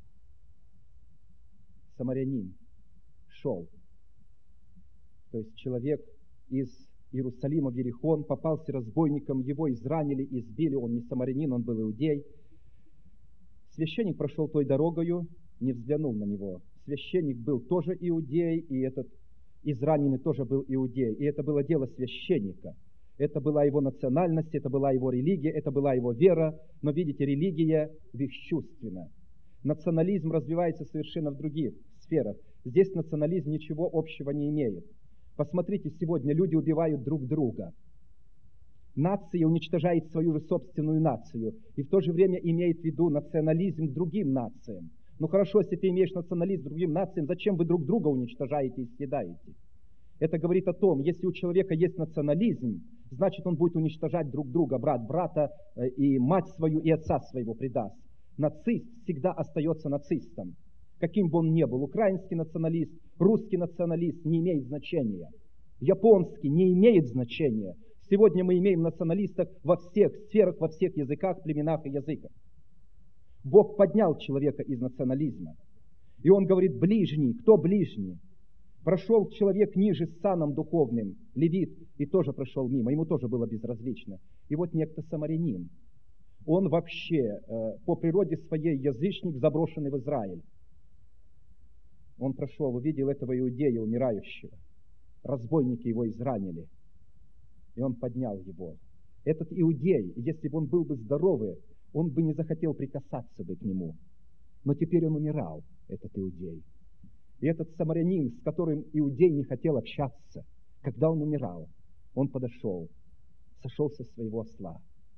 самарянин шел, то есть человек из Иерусалима в Иерихон, попался разбойникам, его изранили, избили, он не самарянин, он был иудей. Священник прошел той дорогою, не взглянул на него. Священник был тоже иудей, и этот израненный тоже был иудей. И это было дело священника. Это была его национальность, это была его религия, это была его вера. Но видите, религия бесчувственна. Национализм развивается совершенно в других сферах. Здесь национализм ничего общего не имеет. Посмотрите, сегодня люди убивают друг друга. Нация уничтожает свою же собственную нацию и в то же время имеет в виду национализм к другим нациям. Ну хорошо, если ты имеешь национализм к другим нациям, зачем вы друг друга уничтожаете и съедаете? Это говорит о том, если у человека есть национализм, значит он будет уничтожать друг друга, брат брата, и мать свою, и отца своего предаст. Нацист всегда остается нацистом. Каким бы он ни был, украинский националист, русский националист, не имеет значения. Японский не имеет значения. Сегодня мы имеем националистов во всех сферах, во всех языках, племенах и языках. Бог поднял человека из национализма. И он говорит, ближний, кто ближний? Прошел человек ниже с саном духовным, левит, и тоже прошел мимо, ему тоже было безразлично. И вот некто самарянин. Он вообще по природе своей язычник, заброшенный в Израиль. Он прошел, увидел этого иудея умирающего. Разбойники его изранили. И он поднял его. Этот иудей, если бы он был бы здоровый, он бы не захотел прикасаться бы к нему. Но теперь он умирал, этот иудей. И этот самарянин, с которым иудей не хотел общаться, когда он умирал, он подошел, сошел со своего осла,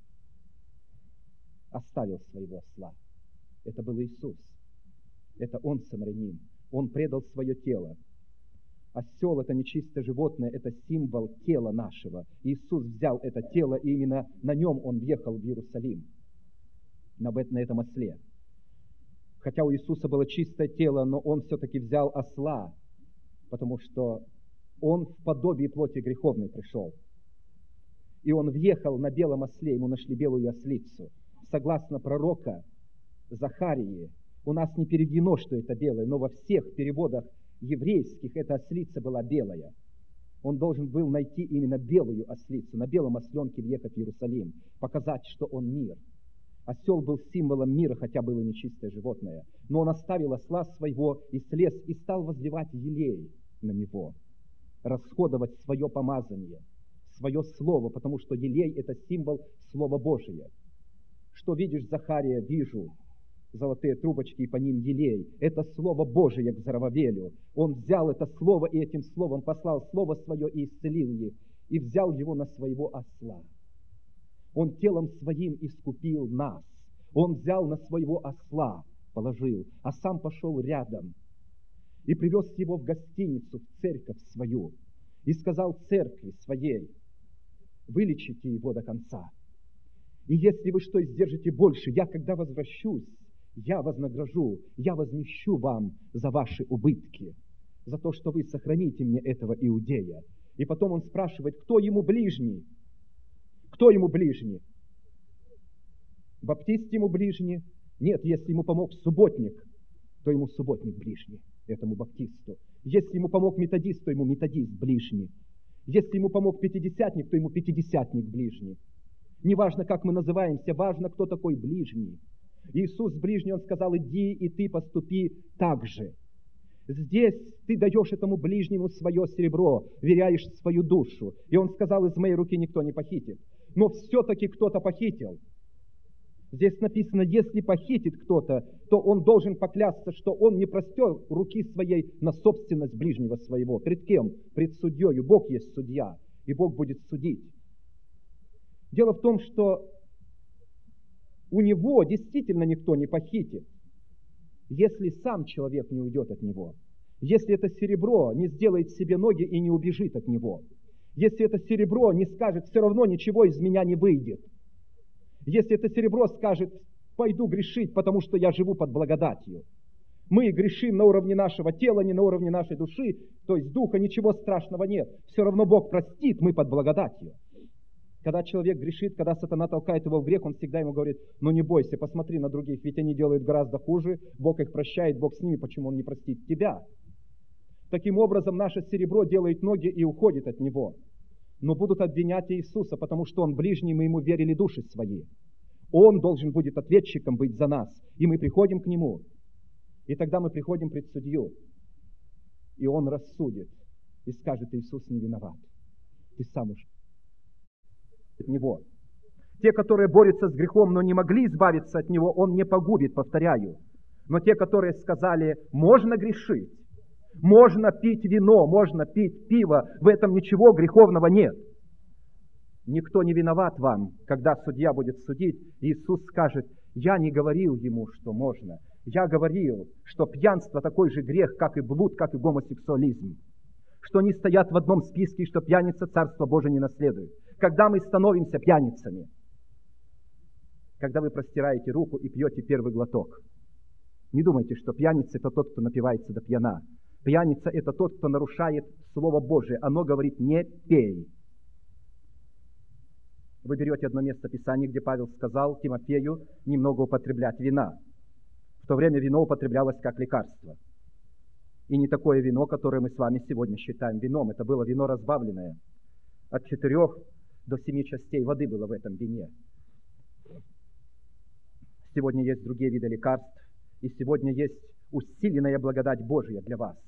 оставил своего осла. Это был Иисус. Это он самарянин. Он предал свое тело. Осел – это нечистое животное, это символ тела нашего. Иисус взял это тело, и именно на нем он въехал в Иерусалим, на этом осле. Хотя у Иисуса было чистое тело, но он все-таки взял осла, потому что он в подобии плоти греховной пришел. И он въехал на белом осле, ему нашли белую ослицу. Согласно пророка Захарии, у нас не переведено, что это белое, но во всех переводах еврейских эта ослица была белая. Он должен был найти именно белую ослицу, на белом осленке въехать в Иерусалим, показать, что он мир. Осел был символом мира, хотя было нечистое животное. Но он оставил осла своего и слез, и стал возливать елей на него, расходовать свое помазание, свое слово, потому что елей – это символ Слова Божия. Что видишь, Захария? Вижу золотые трубочки, и по ним елей. Это Слово Божие к Зоровавелю. Он взял это Слово, и этим Словом послал Слово Свое и исцелил их, и взял его на своего осла. Он телом своим искупил нас. Он взял на своего осла, положил, а сам пошел рядом и привез его в гостиницу, в церковь свою, и сказал церкви своей: вылечите его до конца. И если вы что издержите больше, я, когда возвращусь, я вознагражу, я возмещу вам за ваши убытки, за то, что вы сохраните мне этого иудея. И потом он спрашивает, кто ему ближний? Кто ему ближний? Баптист ему ближний? Нет, если ему помог субботник, то ему субботник ближний, этому баптисту. Если ему помог методист, то ему методист ближний. Если ему помог пятидесятник, то ему пятидесятник ближний. Неважно, как мы называемся, важно, кто такой ближний. Иисус ближний, Он сказал: иди и ты поступи так же. Здесь ты даешь этому ближнему свое серебро, веряешь свою душу. И Он сказал: из моей руки никто не похитит. Но все-таки кто-то похитил. Здесь написано, если похитит кто-то, то он должен поклясться, что он не простер руки своей на собственность ближнего своего. Пред кем? Пред судьей. Бог есть судья, и Бог будет судить. Дело в том, что у него действительно никто не похитит, если сам человек не уйдет от него, если это серебро не сделает себе ноги и не убежит от него, если это серебро не скажет: все равно ничего из меня не выйдет, если это серебро скажет: пойду грешить, потому что я живу под благодатью. Мы грешим на уровне нашего тела, не на уровне нашей души, то есть духа, ничего страшного нет. Все равно Бог простит, мы под благодатью. Когда человек грешит, когда сатана толкает его в грех, он всегда ему говорит: ну не бойся, посмотри на других, ведь они делают гораздо хуже, Бог их прощает, Бог с ними, почему Он не простит тебя? Таким образом, наше серебро делает ноги и уходит от него. Но будут обвинять Иисуса, потому что Он ближний, мы Ему верили души свои. Он должен будет ответчиком быть за нас, и мы приходим к Нему. И тогда мы приходим пред судью, и Он рассудит, и скажет: Иисус не виноват, ты сам уж от Него. Те, которые борются с грехом, но не могли избавиться от него, Он не погубит, повторяю. Но те, которые сказали: можно грешить, можно пить вино, можно пить пиво, в этом ничего греховного нет. Никто не виноват вам, когда судья будет судить. Иисус скажет: я не говорил ему, что можно. Я говорил, что пьянство такой же грех, как и блуд, как и гомосексуализм. Что они стоят в одном списке, и что пьяница Царство Божие не наследует. Когда мы становимся пьяницами? Когда вы простираете руку и пьете первый глоток. Не думайте, что пьяница – это тот, кто напивается до пьяна. Пьяница – это тот, кто нарушает Слово Божие. Оно говорит: не пей. Вы берете одно место Писания, где Павел сказал Тимофею немного употреблять вина. В то время вино употреблялось как лекарство. И не такое вино, которое мы с вами сегодня считаем вином. Это было вино разбавленное. От 4 до 7 частей воды было в этом вине. Сегодня есть другие виды лекарств, и сегодня есть усиленная благодать Божья для вас.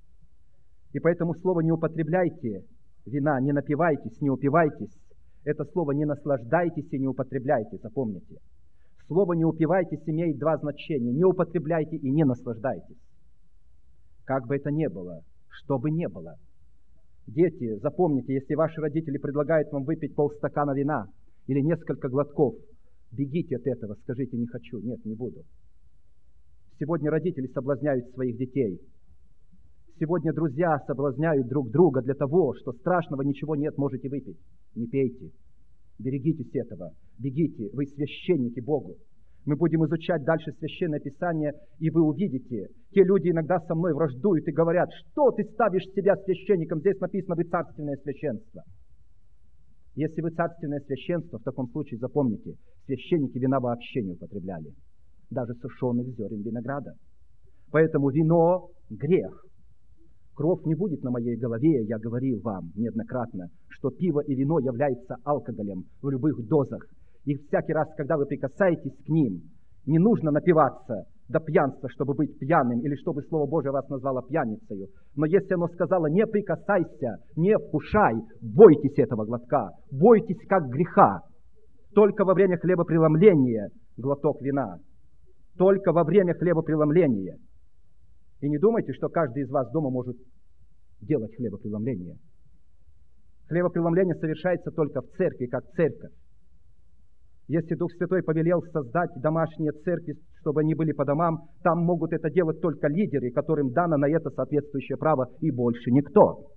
И поэтому слово «не употребляйте вина», не напивайтесь, не упивайтесь, это слово «не наслаждайтесь» и «не употребляйте», запомните. Слово «не упивайтесь» имеет 2 значения: не употребляйте и не наслаждайтесь. Как бы это ни было, что бы ни было. Дети, запомните, если ваши родители предлагают вам выпить полстакана вина или несколько глотков, бегите от этого, скажите: не хочу, нет, не буду. Сегодня родители соблазняют своих детей. Сегодня друзья соблазняют друг друга для того, что страшного ничего нет, можете выпить. Не пейте, берегитесь этого, бегите, вы священники Богу. Мы будем изучать дальше Священное Писание, и вы увидите, те люди иногда со мной враждуют и говорят: что ты ставишь себя священником? Здесь написано: вы царственное священство. Если вы царственное священство, в таком случае запомните, священники вина вообще не употребляли, даже сушеных зерен винограда. Поэтому вино – грех. Кровь не будет на моей голове, я говорил вам неоднократно, что пиво и вино являются алкоголем в любых дозах. И всякий раз, когда вы прикасаетесь к ним, не нужно напиваться до пьянства, чтобы быть пьяным, или чтобы Слово Божие вас назвало пьяницею. Но если оно сказало: не прикасайся, не вкушай, бойтесь этого глотка, бойтесь как греха. Только во время хлебопреломления глоток вина. Только во время хлебопреломления. И не думайте, что каждый из вас дома может делать хлебопреломление. Хлебопреломление совершается только в церкви, как церковь. Если Дух Святой повелел создать домашние церкви, чтобы они были по домам, там могут это делать только лидеры, которым дано на это соответствующее право, и больше никто.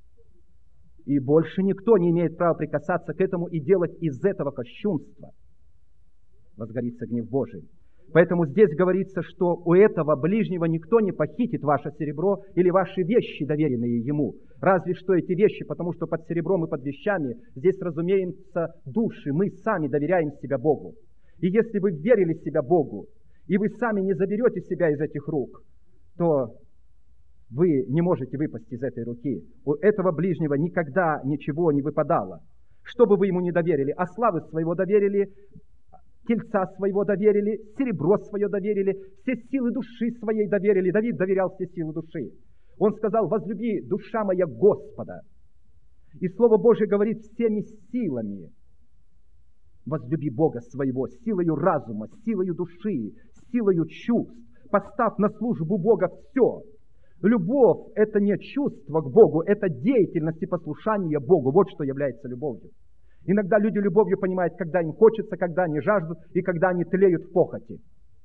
И больше никто не имеет права прикасаться к этому и делать из этого кощунства. Возгорится гнев Божий. Поэтому здесь говорится, что у этого ближнего никто не похитит ваше серебро или ваши вещи, доверенные ему. Разве что эти вещи, потому что под серебром и под вещами здесь, разумеется, души. Мы сами доверяем себя Богу. И если вы верили себя Богу, и вы сами не заберете себя из этих рук, то вы не можете выпасть из этой руки. У этого ближнего никогда ничего не выпадало. Что бы вы ему не доверили, осла вы своего доверили, тельца своего доверили, серебро свое доверили, все силы души своей доверили. Давид доверял все силы души. Он сказал: возлюби, душа моя, Господа. И Слово Божие говорит: всеми силами возлюби Бога своего, силою разума, силою души, силою чувств. Поставь на службу Бога все. Любовь – это не чувство к Богу, это деятельность и послушание Богу. Вот что является любовью. Иногда люди любовью понимают, когда им хочется, когда они жаждут и когда они тлеют в похоти.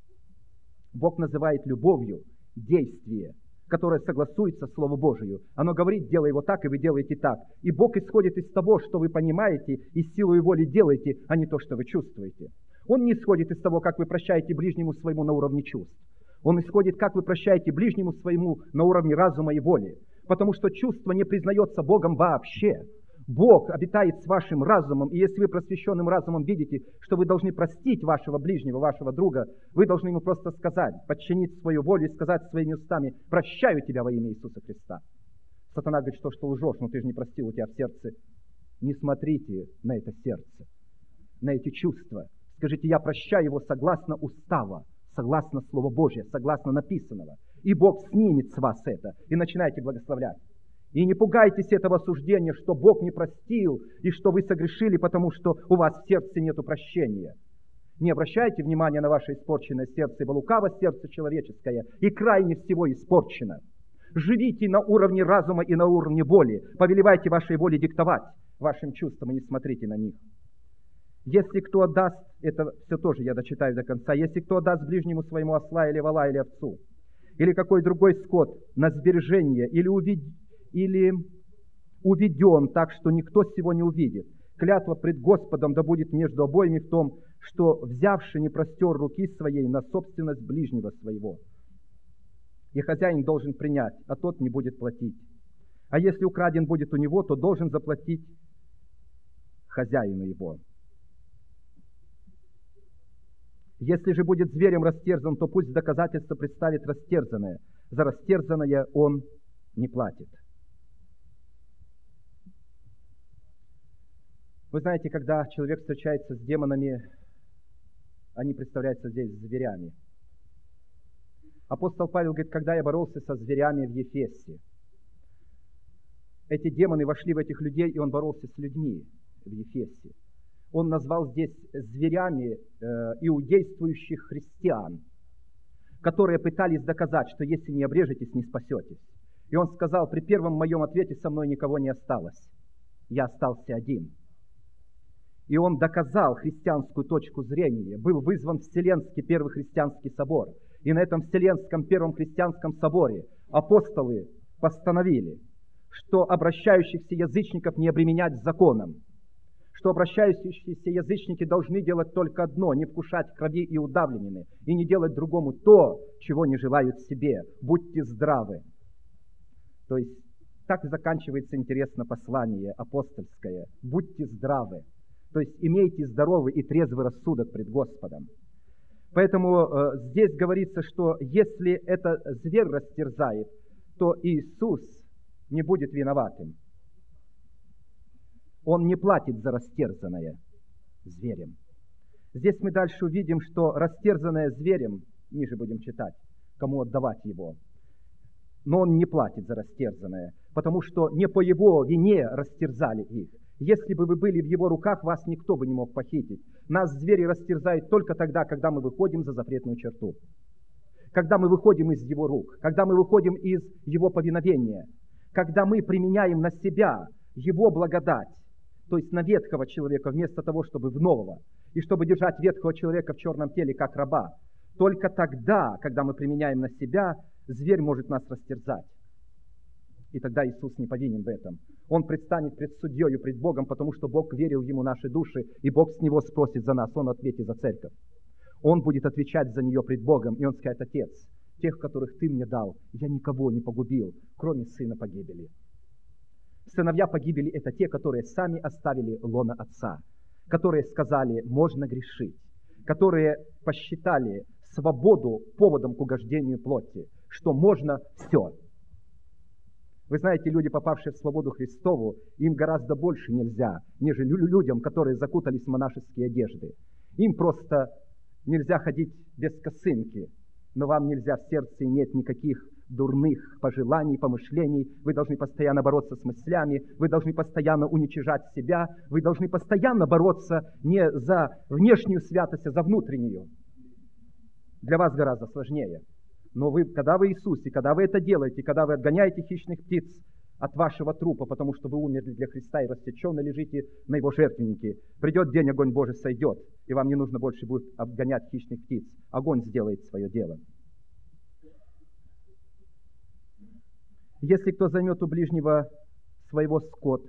Бог называет любовью действие, которое согласуется с Словом Божию. Оно говорит: делай вот так, и вы делаете так. И Бог исходит из того, что вы понимаете, и силой воли делаете, а не то, что вы чувствуете. Он не исходит из того, как вы прощаете ближнему своему на уровне чувств. Он исходит, как вы прощаете ближнему своему на уровне разума и воли. Потому что чувство не признается Богом вообще. Бог обитает с вашим разумом, и если вы просвещенным разумом видите, что вы должны простить вашего ближнего, вашего друга, вы должны ему просто сказать, подчинить свою волю и сказать своими устами: «Прощаю тебя во имя Иисуса Христа». Сатана говорит, что лжешь, но ты же не простил, у тебя в сердце. Не смотрите на это сердце, на эти чувства. Скажите: я прощаю его согласно устава, согласно Слова Божия, согласно написанного. И Бог снимет с вас это, и начинайте благословлять. И не пугайтесь этого суждения, что Бог не простил, и что вы согрешили, потому что у вас в сердце нет прощения. Не обращайте внимания на ваше испорченное сердце, ибо лукаво сердце человеческое, и крайне всего испорчено. Живите на уровне разума и на уровне воли. Повелевайте вашей воле диктовать вашим чувствам, и не смотрите на них. Если кто отдаст, это все тоже я дочитаю до конца, если кто отдаст ближнему своему осла или вола или овцу, или какой другой скот на сбережение, или уведен так, что никто сего не увидит, клятва пред Господом да будет между обоими в том, что взявший не простер руки своей на собственность ближнего своего. И хозяин должен принять, а тот не будет платить. А если украден будет у него, то должен заплатить хозяину его. Если же будет зверем растерзан, то пусть доказательство представит растерзанное. За растерзанное он не платит. Вы знаете, когда человек встречается с демонами, они представляются здесь зверями. Апостол Павел говорит: когда я боролся со зверями в Ефесе, эти демоны вошли в этих людей, и он боролся с людьми в Ефесе. Он назвал здесь зверями иудействующих христиан, которые пытались доказать, что если не обрежетесь, не спасетесь. И он сказал: при первом моем ответе со мной никого не осталось. Я остался один. И он доказал христианскую точку зрения. Был вызван Вселенский Первый Христианский Собор. И на этом Вселенском Первом Христианском Соборе апостолы постановили, что обращающихся язычников не обременять законом, что обращающиеся язычники должны делать только одно: не вкушать крови и удавленины, и не делать другому то, чего не желают себе. Будьте здравы. То есть так заканчивается интересно послание апостольское. Будьте здравы. То есть имейте здоровый и трезвый рассудок пред Господом. Поэтому здесь говорится, что если это зверь растерзает, то Иисус не будет виноватым. Он не платит за растерзанное зверем. Здесь мы дальше увидим, что растерзанное зверем, ниже будем читать, кому отдавать его, но он не платит за растерзанное, потому что не по его вине растерзали их. Если бы вы были в его руках, вас никто бы не мог похитить. Нас звери растерзают только тогда, когда мы выходим за запретную черту. Когда мы выходим из его рук, когда мы выходим из его повиновения, когда мы применяем на себя его благодать, то есть на ветхого человека, вместо того, чтобы в нового, и чтобы держать ветхого человека в черном теле, как раба. Только тогда, когда мы применяем на себя, зверь может нас растерзать. И тогда Иисус не повинен в этом. Он предстанет пред судьей, пред Богом, потому что Бог верил ему наши души, и Бог с него спросит за нас, он ответит за церковь. Он будет отвечать за нее пред Богом, и он скажет: Отец, тех, которых ты мне дал, я никого не погубил, кроме сына погибели. Сыновья погибели — это те, которые сами оставили лоно Отца, которые сказали: можно грешить, которые посчитали свободу поводом к угождению плоти, что можно все. Вы знаете, люди, попавшие в свободу Христову, им гораздо больше нельзя, нежели людям, которые закутались в монашеские одежды. Им просто нельзя ходить без косынки, но вам нельзя в сердце иметь никаких дурных пожеланий, помышлений. Вы должны постоянно бороться с мыслями, вы должны постоянно уничижать себя, вы должны постоянно бороться не за внешнюю святость, а за внутреннюю. Для вас гораздо сложнее. Но когда вы Иисусе, когда вы это делаете, когда вы отгоняете хищных птиц от вашего трупа, потому что вы умерли для Христа и рассеченно лежите на Его жертвеннике, придет день, огонь Божий сойдет, и вам не нужно больше будет отгонять хищных птиц. Огонь сделает свое дело. Если кто займет у ближнего своего скот,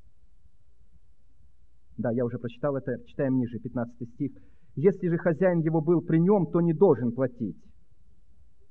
да, я уже прочитал это, читаем ниже, 15 стих. Если же хозяин его был при нем, то не должен платить.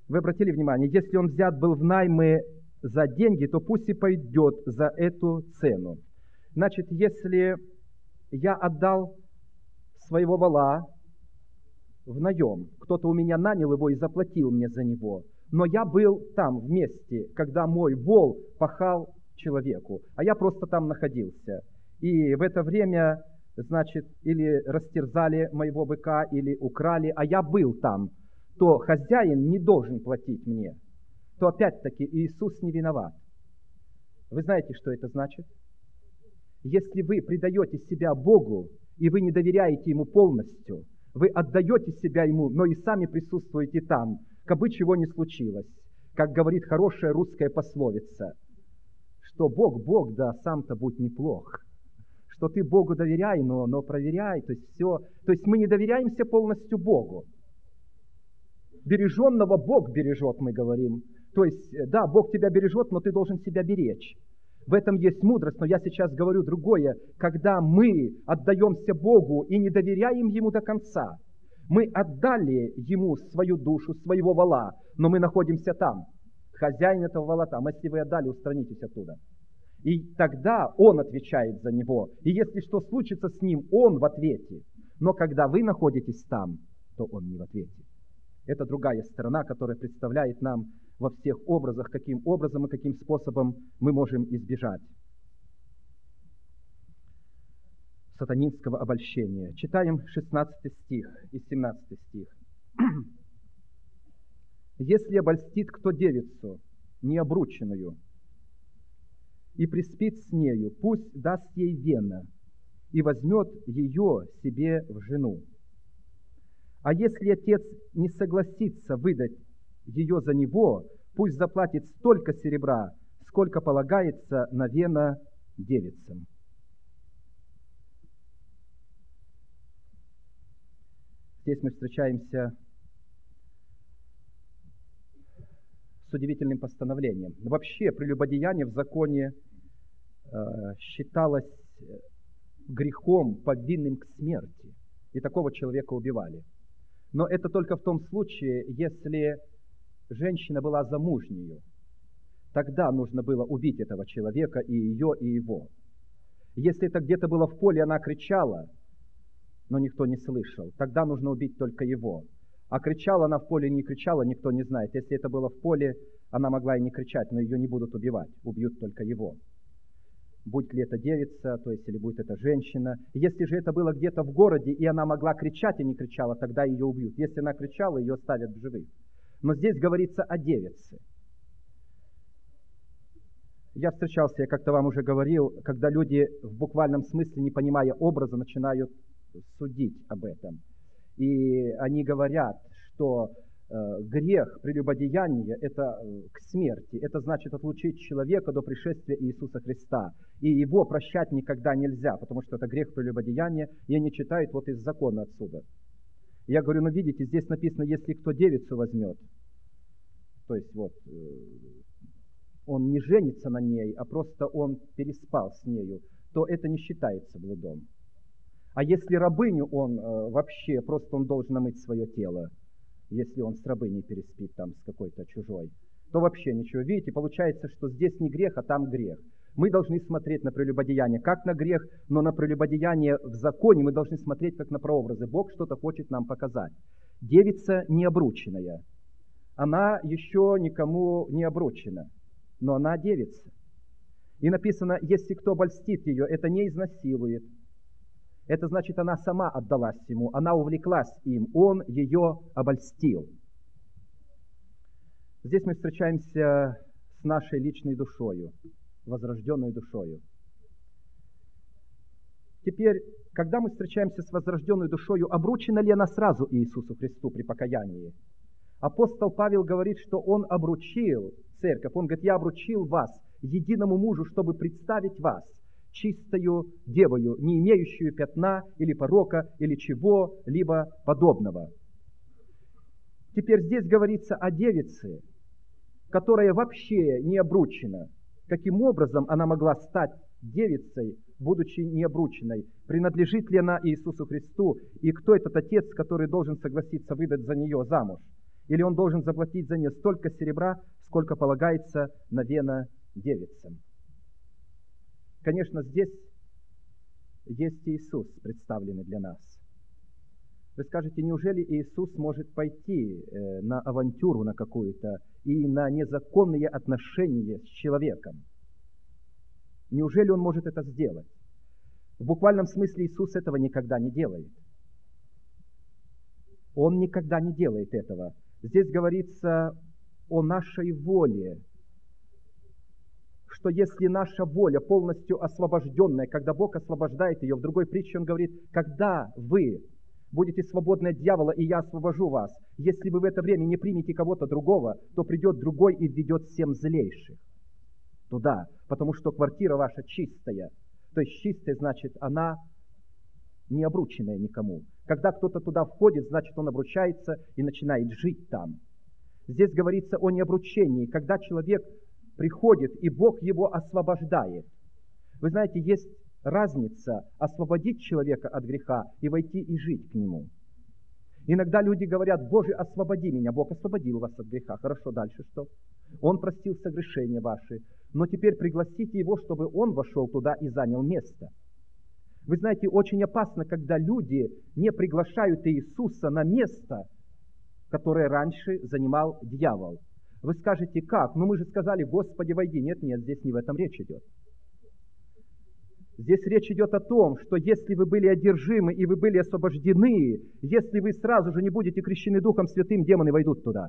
Вы обратили внимание, если он взят был в наймы за деньги, то пусть и пойдет за эту цену. Значит, если я отдал своего вола в наем, кто-то у меня нанял его и заплатил мне за него, но я был там вместе, когда мой вол пахал человеку, а я просто там находился. И в это время, значит, или растерзали моего быка, или украли, а я был там, то хозяин не должен платить мне, то опять-таки Иисус не виноват. Вы знаете, что это значит? Если вы предаете себя Богу, и вы не доверяете Ему полностью, вы отдаете себя Ему, но и сами присутствуете там, как бы чего ни случилось. Как говорит хорошая русская пословица, что Бог, Бог, да сам-то будь неплох. Что ты Богу доверяй, но проверяй. То есть все. То есть мы не доверяемся полностью Богу. Береженного Бог бережет, мы говорим. То есть, да, Бог тебя бережет, но ты должен себя беречь. В этом есть мудрость, но я сейчас говорю другое. Когда мы отдаемся Богу и не доверяем Ему до конца, мы отдали Ему свою душу, своего вола, но мы находимся там. Хозяин этого вола там. Если вы отдали, устранитесь оттуда. И тогда Он отвечает за него. И если что случится с ним, Он в ответе. Но когда вы находитесь там, то Он не в ответе. Это другая сторона, которая представляет нам во всех образах, каким образом и каким способом мы можем избежать сатанинского обольщения. Читаем 16 стих и 17 стих. «Если обольстит кто девицу, необрученную, и приспит с нею, пусть даст ей вена, и возьмет ее себе в жену. А если отец не согласится выдать ее за него, пусть заплатит столько серебра, сколько полагается на вена девицам». Здесь мы встречаемся с удивительным постановлением. Вообще, прелюбодеяние в законе считалось грехом, повинным к смерти, и такого человека убивали. Но это только в том случае, если женщина была замужнею. Тогда нужно было убить этого человека, и ее, и его. Если это где-то было в поле, она кричала, но никто не слышал, тогда нужно убить только его. А кричала она в поле, не кричала, никто не знает. Если это было в поле, она могла и не кричать, но ее не будут убивать, убьют только его. Будь ли это девица, то есть или будет это женщина. Если же это было где-то в городе, и она могла кричать и не кричала, тогда ее убьют. Если она кричала, ее оставят в живых. Но здесь говорится о девице. Я встречался, я как-то вам уже говорил, когда люди в буквальном смысле, не понимая образа, начинают судить об этом. И они говорят, что грех прелюбодеяния – это к смерти. Это значит отлучить человека до пришествия Иисуса Христа. И его прощать никогда нельзя, потому что это грех прелюбодеяния, и они читают вот из закона отсюда. Я говорю, ну видите, здесь написано, если кто девицу возьмет, то есть вот он не женится на ней, а просто он переспал с нею, то это не считается блудом. А если рабыню он вообще, просто он должен омыть свое тело, если он с рабыней переспит там с какой-то чужой, то вообще ничего. Видите, получается, что здесь не грех, а там грех. Мы должны смотреть на прелюбодеяние как на грех, но на прелюбодеяние в законе мы должны смотреть как на прообразы. Бог что-то хочет нам показать. Девица необрученная. Она еще никому не обручена, но она девица. И написано, если кто обольстит ее, это не изнасилует. Это значит, она сама отдалась ему, она увлеклась им, он ее обольстил. Здесь мы встречаемся с нашей личной душою, возрожденной душою. Теперь, когда мы встречаемся с возрожденной душою, обручена ли она сразу Иисусу Христу при покаянии? Апостол Павел говорит, что он обручил церковь. Он говорит, я обручил вас единому мужу, чтобы представить вас чистою девою, не имеющую пятна или порока, или чего-либо подобного. Теперь здесь говорится о девице, которая вообще не обручена. Каким образом она могла стать девицей, будучи необрученной? Принадлежит ли она Иисусу Христу? И кто этот отец, который должен согласиться выдать за нее замуж? или он должен заплатить за нее столько серебра, сколько полагается навена девицам. Конечно, здесь есть Иисус, представленный для нас. Вы скажете, неужели Иисус может пойти на авантюру на какую-то и на незаконные отношения с человеком? Неужели Он может это сделать? В буквальном смысле Иисус этого никогда не делает. Он никогда не делает этого. Здесь говорится о нашей воле, что если наша воля полностью освобожденная, когда Бог освобождает ее, в другой притче Он говорит, когда вы будете свободны от дьявола, и я освобожу вас, если вы в это время не примете кого-то другого, то придет другой и введет 7 злейших туда, потому что квартира ваша чистая. То есть чистая, значит, она не обрученная никому. Когда кто-то туда входит, значит, он обручается и начинает жить там. Здесь говорится о необручении, когда человек приходит, и Бог его освобождает. Вы знаете, есть разница освободить человека от греха и войти и жить к нему. Иногда люди говорят, Боже, освободи меня. Бог освободил вас от греха. Хорошо, дальше что? Он простил согрешения ваши. Но теперь пригласите его, чтобы он вошел туда и занял место. Вы знаете, очень опасно, когда люди не приглашают Иисуса на место, которое раньше занимал дьявол. Вы скажете, как? Ну мы же сказали, Господи, войди. Нет, здесь не в этом речь идет. Здесь речь идет о том, что если вы были одержимы и вы были освобождены, если вы сразу же не будете крещены Духом Святым, демоны войдут туда.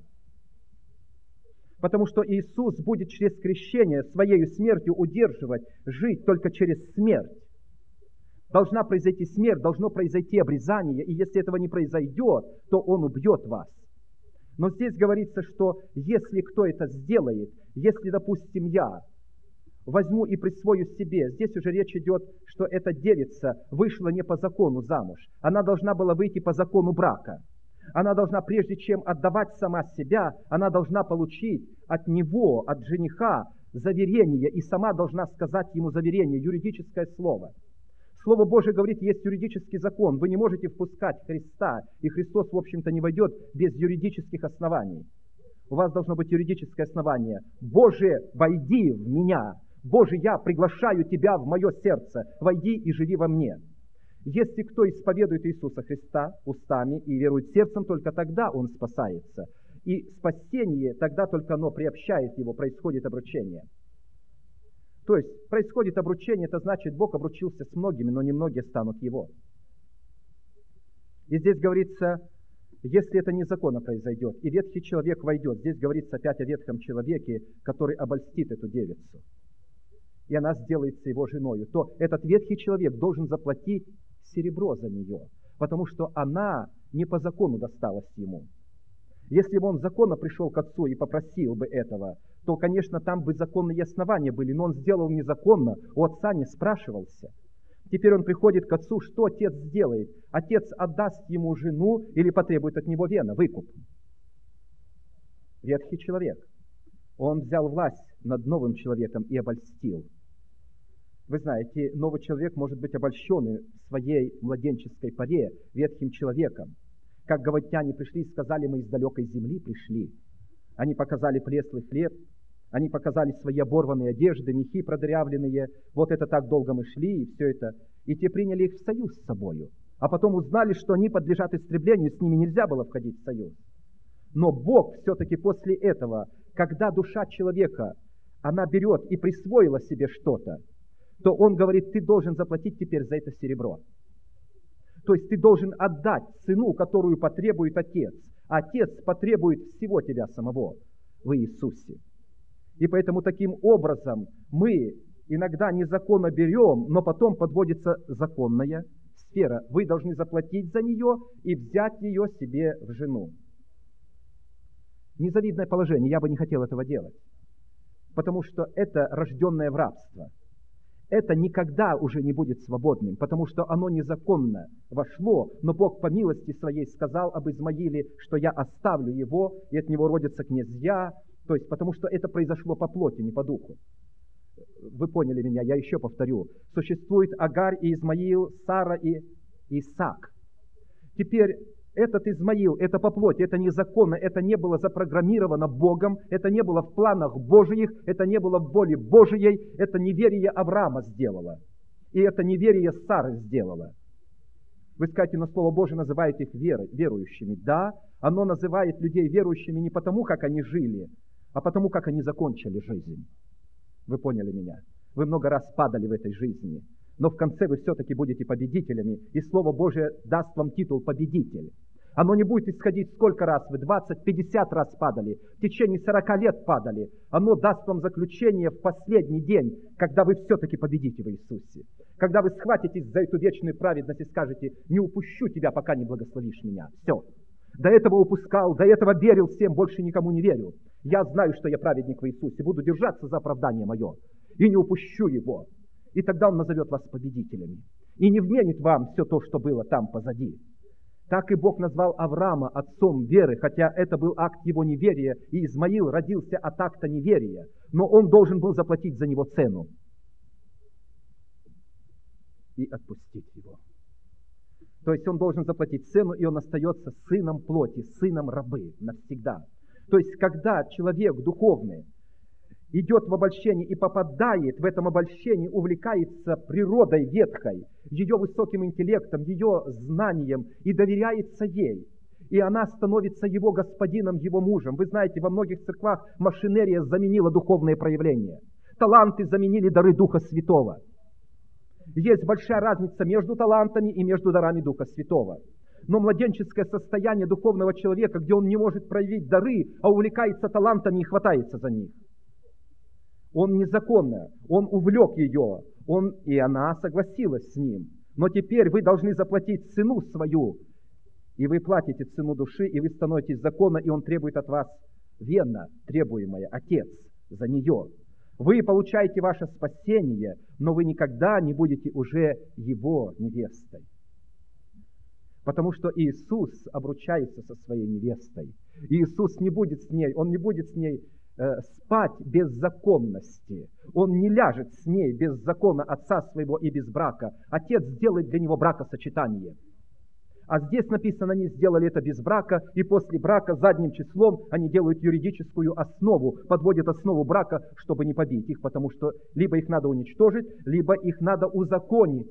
Потому что Иисус будет через крещение своей смертью удерживать, жить только через смерть. Должна произойти смерть, должно произойти обрезание, и если этого не произойдет, то Он убьет вас. Но здесь говорится, что если кто это сделает, если, допустим, я возьму и присвою себе, здесь уже речь идет, что эта девица вышла не по закону замуж. Она должна была выйти по закону брака. Она должна, прежде чем отдавать сама себя, она должна получить от него, от жениха, заверение, и сама должна сказать ему заверение, юридическое слово. Слово Божие говорит, есть юридический закон. Вы не можете впускать Христа, и Христос, в общем-то, не войдет без юридических оснований. У вас должно быть юридическое основание. Боже, войди в меня. Боже, я приглашаю Тебя в мое сердце. Войди и живи во мне. Если кто исповедует Иисуса Христа устами и верует сердцем, только тогда он спасается. И спасение, тогда только оно приобщает его, происходит обручение. То есть происходит обручение, это значит, Бог обручился с многими, но немногие станут Его. И здесь говорится, если это незаконно произойдет, и ветхий человек войдет, здесь говорится опять о ветхом человеке, который обольстит эту девицу, и она сделается его женою, то этот ветхий человек должен заплатить серебро за нее, потому что она не по закону досталась ему. Если бы он законно пришел к отцу и попросил бы этого, то, конечно, там бы законные основания были, но он сделал незаконно, у отца не спрашивался. Теперь он приходит к отцу, что отец сделает? Отец отдаст ему жену или потребует от него вена, выкуп. Ветхий человек. Он взял власть над новым человеком и обольстил. Вы знаете, новый человек может быть обольщен в своей младенческой поре ветхим человеком. Как гавотяне пришли и сказали, мы из далекой земли пришли. Они показали преслый хлеб, они показали свои оборванные одежды, мехи продырявленные. Вот это так долго мы шли, и все это. И те приняли их в союз с собою. А потом узнали, что они подлежат истреблению, с ними нельзя было входить в союз. Но Бог все-таки после этого, когда душа человека, она берет и присвоила себе что-то, то Он говорит, ты должен заплатить теперь за это серебро. То есть ты должен отдать цену, которую потребует Отец. А Отец потребует всего тебя самого в Иисусе. И поэтому таким образом мы иногда незаконно берем, но потом подводится законная сфера. Вы должны заплатить за нее и взять ее себе в жену. Незавидное положение, я бы не хотел этого делать. Потому что это рожденное в рабство. Это никогда уже не будет свободным, потому что оно незаконно вошло, но Бог по милости своей сказал об Измаиле, что я оставлю его, и от него родятся князья, то есть потому что это произошло по плоти, не по духу. Вы поняли меня, я еще повторю. Существует Агарь и Измаил, Сара и Исаак. Теперь Этот Измаил, это по плоти, это незаконно, это не было запрограммировано Богом, это не было в планах Божьих, это не было в воле Божией, это неверие Авраама сделало. И это неверие Сары сделало. Вы скажете, но Слово Божие называет их верующими. Да, оно называет людей верующими не потому, как они жили, а потому, как они закончили жизнь. Вы поняли меня? Вы много раз падали в этой жизни, но в конце вы все-таки будете победителями, и Слово Божие даст вам титул «победитель». Оно не будет исходить, сколько раз вы, 20, 50 раз падали, в течение 40 лет падали. Оно даст вам заключение в последний день, когда вы все-таки победите в Иисусе. Когда вы схватитесь за эту вечную праведность и скажете: «Не упущу тебя, пока не благословишь меня». Все. До этого упускал, до этого верил всем, больше никому не верю. Я знаю, что я праведник в Иисусе, буду держаться за оправдание мое и не упущу его. И тогда Он назовет вас победителями и не вменит вам все то, что было там позади. Так и Бог назвал Авраама отцом веры, хотя это был акт его неверия, и Измаил родился от акта неверия, но он должен был заплатить за него цену и отпустить его. То есть он должен заплатить цену, и он остается сыном плоти, сыном рабы навсегда. То есть когда человек духовный идет в обольщение и попадает в этом обольщении, увлекается природой ветхой, ее высоким интеллектом, ее знанием и доверяется ей. И она становится его господином, его мужем. Вы знаете, во многих церквах машинерия заменила духовные проявления. Таланты заменили дары Духа Святого. Есть большая разница между талантами и между дарами Духа Святого. Но младенческое состояние духовного человека, где он не может проявить дары, а увлекается талантами и хватается за них. Он незаконно, он увлек ее, и она согласилась с ним. Но теперь вы должны заплатить цену свою, и вы платите цену души, и вы становитесь законно, и он требует от вас венно требуемое, Отец, за нее. Вы получаете ваше спасение, но вы никогда не будете уже его невестой. Потому что Иисус обручается со своей невестой. Иисус не будет с ней, Он не будет с ней спать без законности. Он не ляжет с ней без закона отца своего и без брака. Отец сделает для него бракосочетание. А здесь написано, они сделали это без брака, и после брака задним числом они делают юридическую основу, подводят основу брака, чтобы не побить их, потому что либо их надо уничтожить, либо их надо узаконить.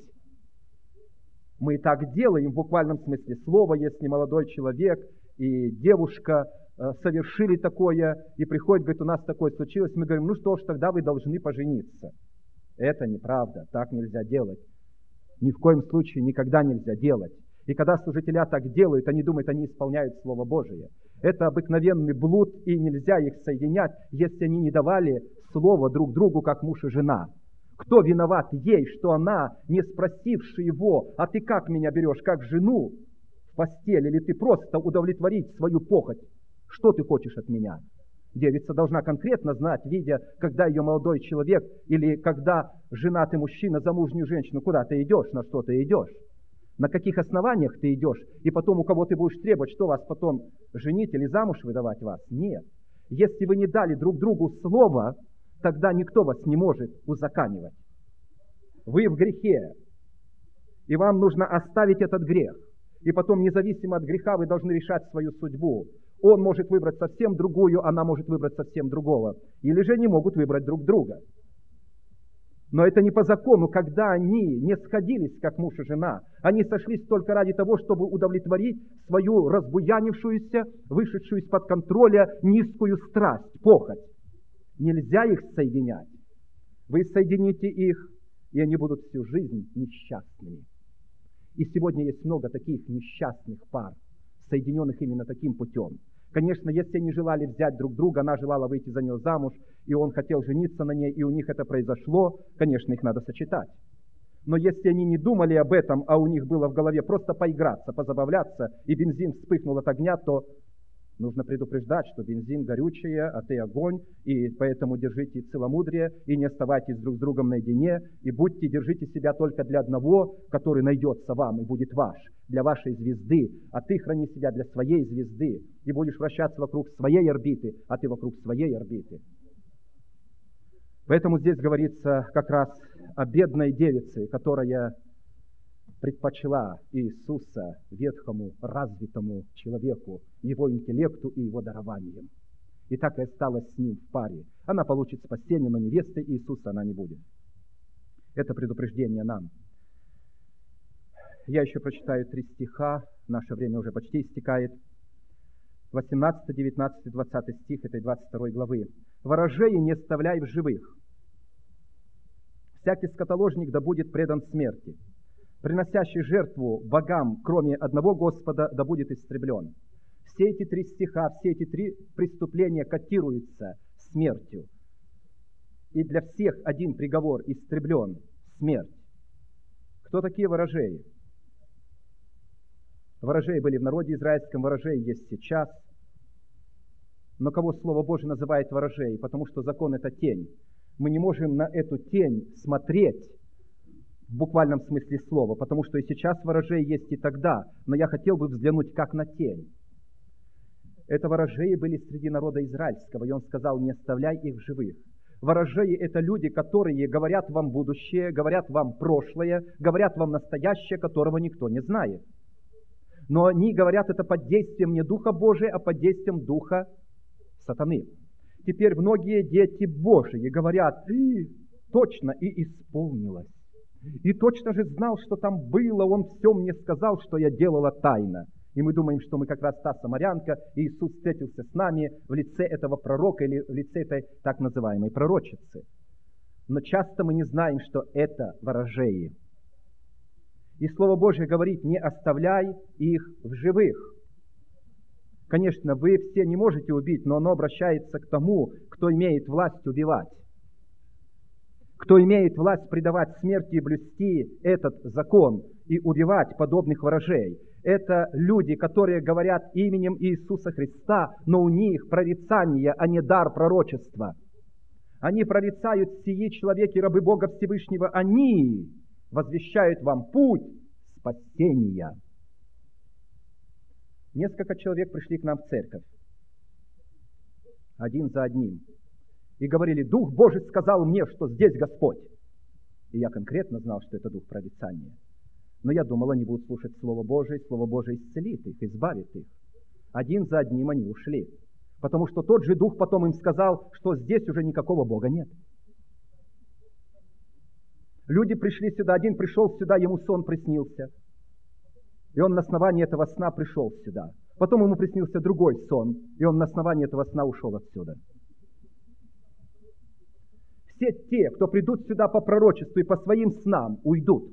Мы так делаем в буквальном смысле слова, если молодой человек и девушка совершили такое, и приходит, говорит, у нас такое случилось, мы говорим, ну что ж, тогда вы должны пожениться. Это неправда, так нельзя делать. Ни в коем случае никогда нельзя делать. И когда служителя так делают, они думают, они исполняют Слово Божие. Это обыкновенный блуд, и нельзя их соединять, если они не давали слово друг другу, как муж и жена. Кто виноват ей, что она, не спросивши его, а ты как меня берешь, как жену в постель, или ты просто удовлетворить свою похоть? Что ты хочешь от меня? Девица должна конкретно знать, видя, когда ее молодой человек, или когда женатый мужчина, замужнюю женщину, куда ты идешь, на что ты идешь, на каких основаниях ты идешь, и потом у кого ты будешь требовать, что вас потом женить или замуж выдавать вас? Нет. Если вы не дали друг другу слово, тогда никто вас не может узаканивать. Вы в грехе, и вам нужно оставить этот грех. И потом, независимо от греха, вы должны решать свою судьбу. Он может выбрать совсем другую, она может выбрать совсем другого. Или же они могут выбрать друг друга. Но это не по закону, когда они не сходились, как муж и жена. Они сошлись только ради того, чтобы удовлетворить свою разбуянившуюся, вышедшую из-под контроля низкую страсть, похоть. Нельзя их соединять. Вы соедините их, и они будут всю жизнь несчастными. И сегодня есть много таких несчастных пар, соединенных именно таким путем. Конечно, если они желали взять друг друга, она желала выйти за него замуж, и он хотел жениться на ней, и у них это произошло, конечно, их надо сочетать. Но если они не думали об этом, а у них было в голове просто поиграться, позабавляться, и бензин вспыхнул от огня, то нужно предупреждать, что бензин горючее, а ты огонь, и поэтому держите целомудрие, и не оставайтесь друг с другом наедине, и держите себя только для одного, который найдется вам и будет ваш, для вашей звезды, а ты храни себя для своей звезды, и будешь вращаться вокруг своей орбиты, а ты вокруг своей орбиты. Поэтому здесь говорится как раз о бедной девице, которая предпочла Иисуса ветхому, развитому человеку, его интеллекту и его дарованиям. И так и осталась с ним в паре. Она получит спасение, но невестой Иисуса она не будет. Это предупреждение нам. Я еще прочитаю 3 стиха. Наше время уже почти истекает. 18, 19, 20 стих этой 22 главы. «Ворожеи не оставляй в живых. Всякий скотоложник да будет предан смерти. Приносящий жертву богам, кроме одного Господа, да будет истреблен». Все эти 3 стиха, все эти 3 преступления котируются смертью. И для всех один приговор: истреблен, смерть. Кто такие ворожеи? Ворожеи были в народе израильском, ворожеи есть сейчас. Но кого Слово Божие называет ворожеи? Потому что закон — это тень. Мы не можем на эту тень смотреть в буквальном смысле слова, потому что и сейчас ворожеи есть, и тогда. Но я хотел бы взглянуть как на тень. Это ворожеи были среди народа израильского, и он сказал: не оставляй их в живых. Ворожеи — это люди, которые говорят вам будущее, говорят вам прошлое, говорят вам настоящее, которого никто не знает. Но они говорят это под действием не Духа Божия, а под действием Духа сатаны. Теперь многие дети Божии говорят: точно, и исполнилось. И точно же знал, что там было, он все мне сказал, что я делала тайно. И мы думаем, что мы как раз та самарянка, и Иисус встретился с нами в лице этого пророка или в лице этой так называемой пророчицы. Но часто мы не знаем, что это ворожеи. И Слово Божье говорит: не оставляй их в живых. Конечно, вы все не можете убить, но оно обращается к тому, кто имеет власть убивать. Кто имеет власть предавать смерти и блюсти этот закон и убивать подобных ворожей. Это люди, которые говорят именем Иисуса Христа, но у них прорицание, а не дар пророчества. Они прорицают: сии человеки, рабы Бога Всевышнего, они возвещают вам путь спасения. Несколько человек пришли к нам в церковь, один за одним, и говорили: Дух Божий сказал мне, что здесь Господь. И я конкретно знал, что это дух прорицания. Но я думал, они будут слушать Слово Божие исцелит их, избавит их. Один за одним они ушли, потому что тот же Дух потом им сказал, что здесь уже никакого Бога нет. Люди пришли сюда, один пришел сюда, ему сон приснился, и он на основании этого сна пришел сюда. Потом ему приснился другой сон, и он на основании этого сна ушел отсюда. Все те, кто придут сюда по пророчеству и по своим снам, уйдут.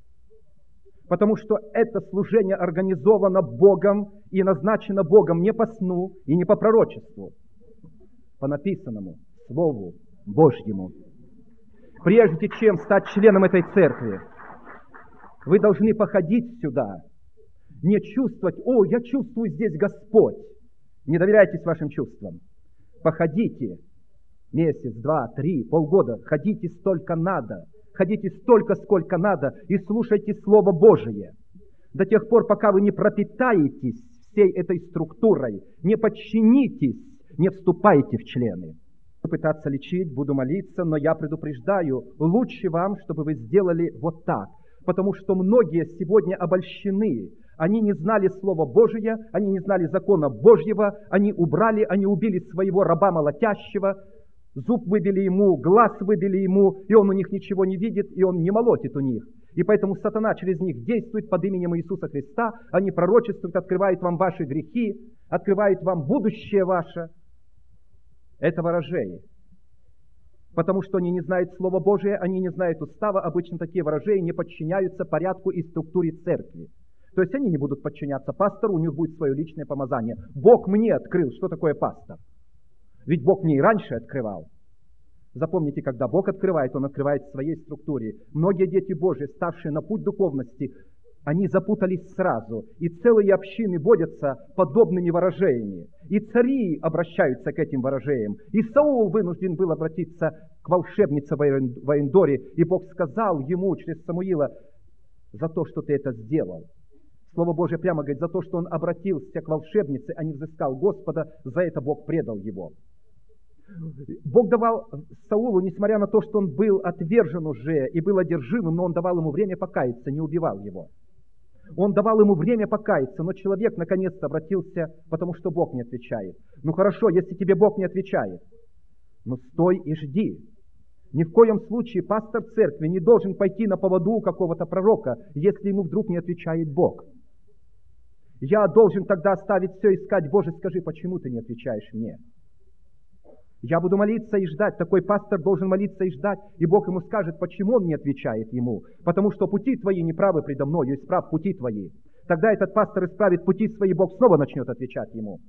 Потому что это служение организовано Богом и назначено Богом не по сну и не по пророчеству, по написанному Слову Божьему. Прежде чем стать членом этой церкви, вы должны походить сюда, не чувствовать: о, я чувствую здесь Господь. Не доверяйтесь вашим чувствам. Походите месяц, 2, 3, полгода, ходите столько надо. Ходите столько, сколько надо, и слушайте Слово Божие. До тех пор, пока вы не пропитаетесь всей этой структурой, не подчинитесь, не вступайте в члены. Буду пытаться лечить, буду молиться, но я предупреждаю: лучше вам, чтобы вы сделали вот так. Потому что многие сегодня обольщены. Они не знали Слова Божия, они не знали закона Божьего, они убили своего раба молотящего, зуб выбили ему, глаз выбили ему, и он у них ничего не видит, и он не молотит у них. И поэтому сатана через них действует под именем Иисуса Христа, они пророчествуют, открывают вам ваши грехи, открывают вам будущее ваше. Это ворожеи. Потому что они не знают Слова Божие, они не знают устава. Обычно такие ворожеи не подчиняются порядку и структуре церкви. То есть они не будут подчиняться пастору, у них будет свое личное помазание. Бог мне открыл, что такое пастор. Ведь Бог мне и раньше открывал. Запомните, когда Бог открывает, Он открывает в своей структуре. Многие дети Божьи, ставшие на путь духовности, они запутались сразу. И целые общины водятся подобными ворожеями. И цари обращаются к этим ворожеям. И Саул вынужден был обратиться к волшебнице в Эндоре. И Бог сказал ему через Самуила: за то, что ты это сделал. Слово Божие прямо говорит: за то, что он обратился к волшебнице, а не взыскал Господа, за это Бог предал его. Бог давал Саулу, несмотря на то, что он был отвержен уже и был одержимым, но он давал ему время покаяться, не убивал его. Он давал ему время покаяться, но человек наконец-то обратился, потому что Бог не отвечает. Ну хорошо, если тебе Бог не отвечает, но стой и жди. Ни в коем случае пастор церкви не должен пойти на поводу у какого-то пророка, если ему вдруг не отвечает Бог. Я должен тогда оставить все и сказать: Боже, скажи, почему ты не отвечаешь мне? Я буду молиться и ждать. Такой пастор должен молиться и ждать, и Бог ему скажет, почему он не отвечает ему. Потому что пути твои неправы предо мною, исправ пути твои. Тогда этот пастор исправит пути свои, Бог снова начнет отвечать ему.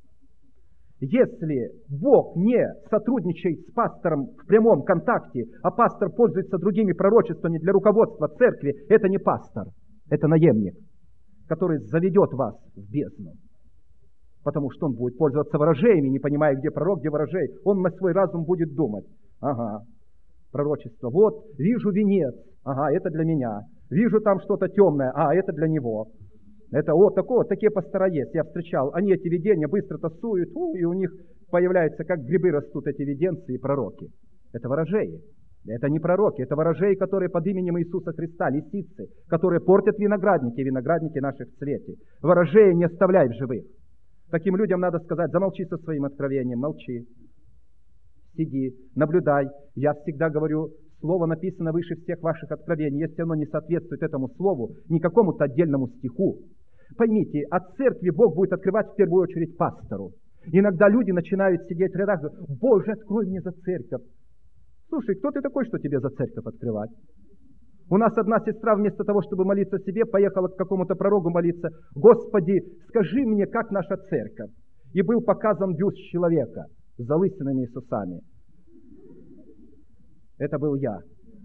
Если Бог не сотрудничает с пастором в прямом контакте, а пастор пользуется другими пророчествами для руководства церкви, это не пастор, это наемник, который заведет вас в бездну. Потому что он будет пользоваться ворожеями, не понимая, где пророк, где ворожей. Он на свой разум будет думать: ага, пророчество, вот, вижу венец, ага, это для меня. Вижу там что-то темное, это для него. Это вот такие пастора есть, я встречал. Они эти видения быстро тасуют, и у них появляются, как грибы растут эти виденцы и пророки. Это ворожеи. Это не пророки, это ворожеи, которые под именем Иисуса Христа, лисицы, которые портят виноградники наших в цвете. Ворожеи не оставляй в живых. Таким людям надо сказать: замолчи со своим откровением, молчи. Сиди, наблюдай. Я всегда говорю, слово написано выше всех ваших откровений. Если оно не соответствует этому слову, не какому-то отдельному стиху. Поймите, от церкви Бог будет открывать в первую очередь пастору. Иногда люди начинают сидеть в рядах: Боже, открой мне за церковь. Слушай, кто ты такой, что тебе за церковь открывать? У нас одна сестра вместо того, чтобы молиться себе, поехала к какому-то пророку молиться: Господи, скажи мне, как наша церковь. И был показан бюст человека с залысинами и с усами. Это был я.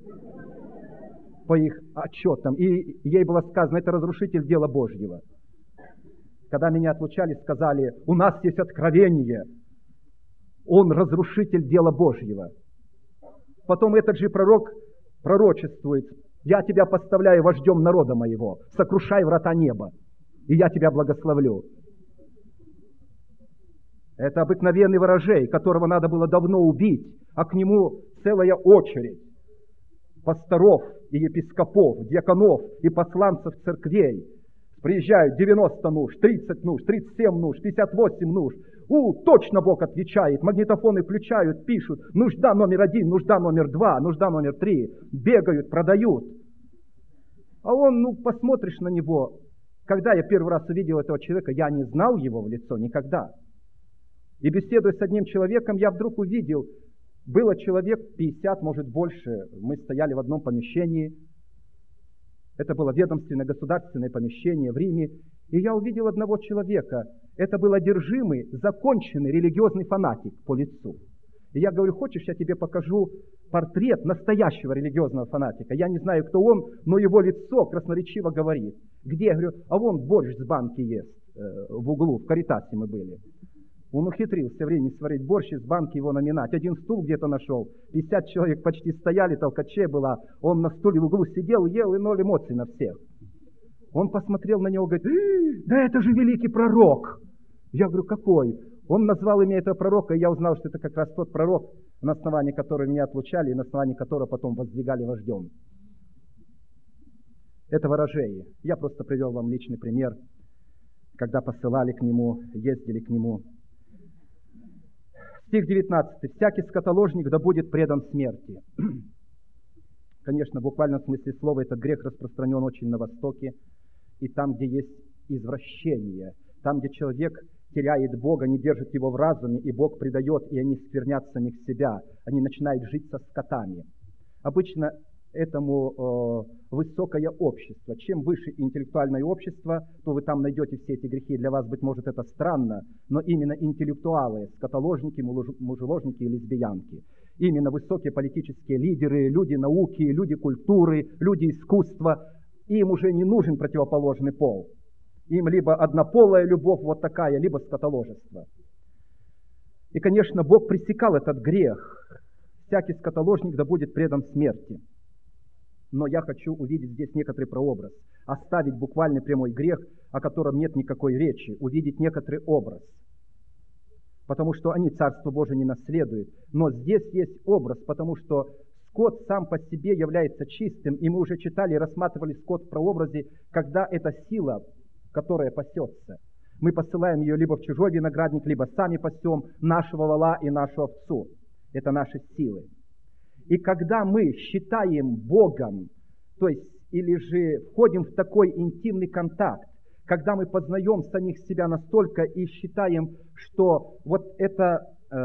По их отчетам. И ей было сказано: это разрушитель дела Божьего. Когда меня отлучали, сказали: у нас есть откровение. Он разрушитель дела Божьего. Потом этот же пророк пророчествует: я тебя поставляю вождем народа моего, сокрушай врата неба, и я тебя благословлю. Это обыкновенный ворожей, которого надо было давно убить, а к нему целая очередь пасторов и епископов, диаконов и посланцев церквей. Приезжают 90 нужд, 30 нужд, 37 нужд, 58 нужд. Точно Бог отвечает. Магнитофоны включают, пишут: нужда номер 1, нужда номер 2, нужда номер 3. Бегают, продают. А он, посмотришь на него. Когда я первый раз увидел этого человека, я не знал его в лицо никогда. И беседуя с одним человеком, я вдруг увидел, было человек 50, может больше. Мы стояли в одном помещении. Это было ведомственное государственное помещение в Риме. И я увидел одного человека. Это был одержимый, законченный религиозный фанатик по лицу. И я говорю: хочешь, я тебе покажу портрет настоящего религиозного фанатика? Я не знаю, кто он, но его лицо красноречиво говорит. Где? Я говорю: а вон борщ с банки ест в углу, в Каритасе мы были. Он ухитрился в Риме сварить борщ, из банки его наминать. Один стул где-то нашел. 50 человек почти стояли, толкачей была. Он на стуле в углу сидел, ел и ноль эмоций на всех. Он посмотрел на него и говорит: да это же великий пророк. Я говорю: какой? Он назвал имя этого пророка, и я узнал, что это как раз тот пророк, на основании которого меня отлучали, и на основании которого потом воздвигали вождем. Это ворожеи. Я просто привел вам личный пример, когда посылали к нему, ездили к нему. Стих 19. «Всякий скотоложник да будет предан смерти». Конечно, в буквальном смысле слова этот грех распространен очень на Востоке, и там, где есть извращение, там, где человек теряет Бога, не держит его в разуме, и Бог предает, и они сквернят самих себя, они начинают жить со скотами. Обычно этому высокое общество. Чем выше интеллектуальное общество, то вы там найдете все эти грехи. Для вас, быть может, это странно, но именно интеллектуалы, скотоложники, мужеложники и лесбиянки. Именно высокие политические лидеры, люди науки, люди культуры, люди искусства. Им уже не нужен противоположный пол. Им либо однополая любовь вот такая, либо скотоложество. И, конечно, Бог пресекал этот грех. Всякий скотоложник да будет предан смерти. Но я хочу увидеть здесь некоторый прообраз. Оставить буквальный прямой грех, о котором нет никакой речи. Увидеть некоторый образ. потому что они Царство Божие не наследуют. Но здесь есть образ, потому что скот сам по себе является чистым, и мы уже читали и рассматривали скот в прообразе, когда это сила, которая пасется. Мы посылаем ее либо в чужой виноградник, либо сами пасем нашего вола и нашу овцу. Это наши силы. И когда мы считаем Богом, то есть или же входим в такой интимный контакт, когда мы познаем самих себя настолько и считаем, что вот это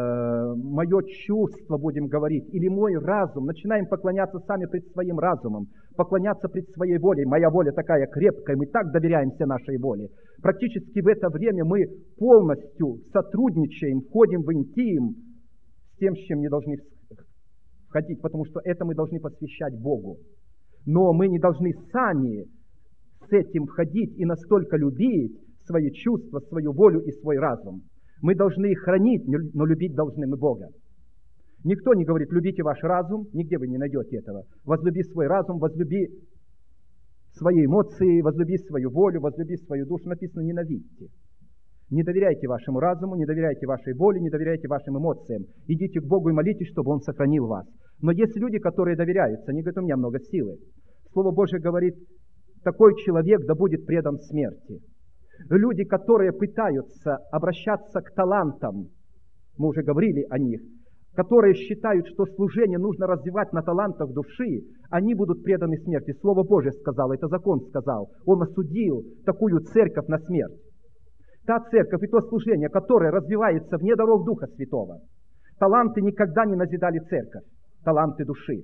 мое чувство, будем говорить, или мой разум, начинаем поклоняться сами пред своим разумом, поклоняться пред своей волей. Моя воля такая крепкая, мы так доверяемся нашей воле. Практически в это время мы полностью сотрудничаем, входим в интим с тем, с чем не должны входить, потому что это мы должны посвящать Богу. Но мы не должны сами с этим входить и настолько любить свои чувства, свою волю и свой разум. Мы должны их хранить, но любить должны мы Бога. Никто не говорит, любите ваш разум, нигде вы не найдете этого. Возлюби свой разум, возлюби свои эмоции, возлюби свою волю, возлюби свою душу. Написано, ненавидьте. Не доверяйте вашему разуму, не доверяйте вашей воле, не доверяйте вашим эмоциям. Идите к Богу и молитесь, чтобы Он сохранил вас. Но есть люди, которые доверяются, они говорят, у меня много силы. Слово Божье говорит, такой человек да будет предан смерти. Люди, которые пытаются обращаться к талантам, мы уже говорили о них, которые считают, что служение нужно развивать на талантах души, они будут преданы смерти. Слово Божье сказало, это закон сказал. Он осудил такую церковь на смерть. Та церковь и то служение, которое развивается вне даров Духа Святого. Таланты никогда не назидали церковь, таланты души.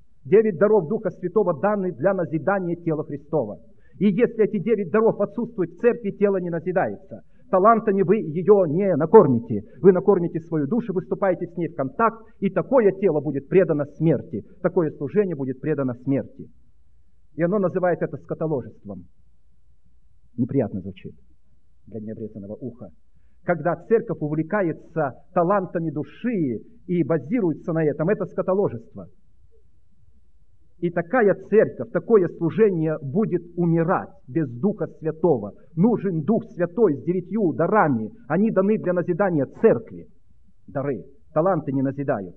9 даров Духа Святого даны для назидания тела Христова. И если эти 9 даров отсутствуют в церкви, тело не назидается. Талантами вы ее не накормите. Вы накормите свою душу, выступаете с ней в контакт, и такое тело будет предано смерти. Такое служение будет предано смерти. И оно называет это скотоложеством. Неприятно звучит для необрезанного уха. Когда церковь увлекается талантами души и базируется на этом, это скотоложество. И такая церковь, такое служение будет умирать без Духа Святого. Нужен Дух Святой с 9 дарами. Они даны для назидания церкви. Дары. Таланты не назидают.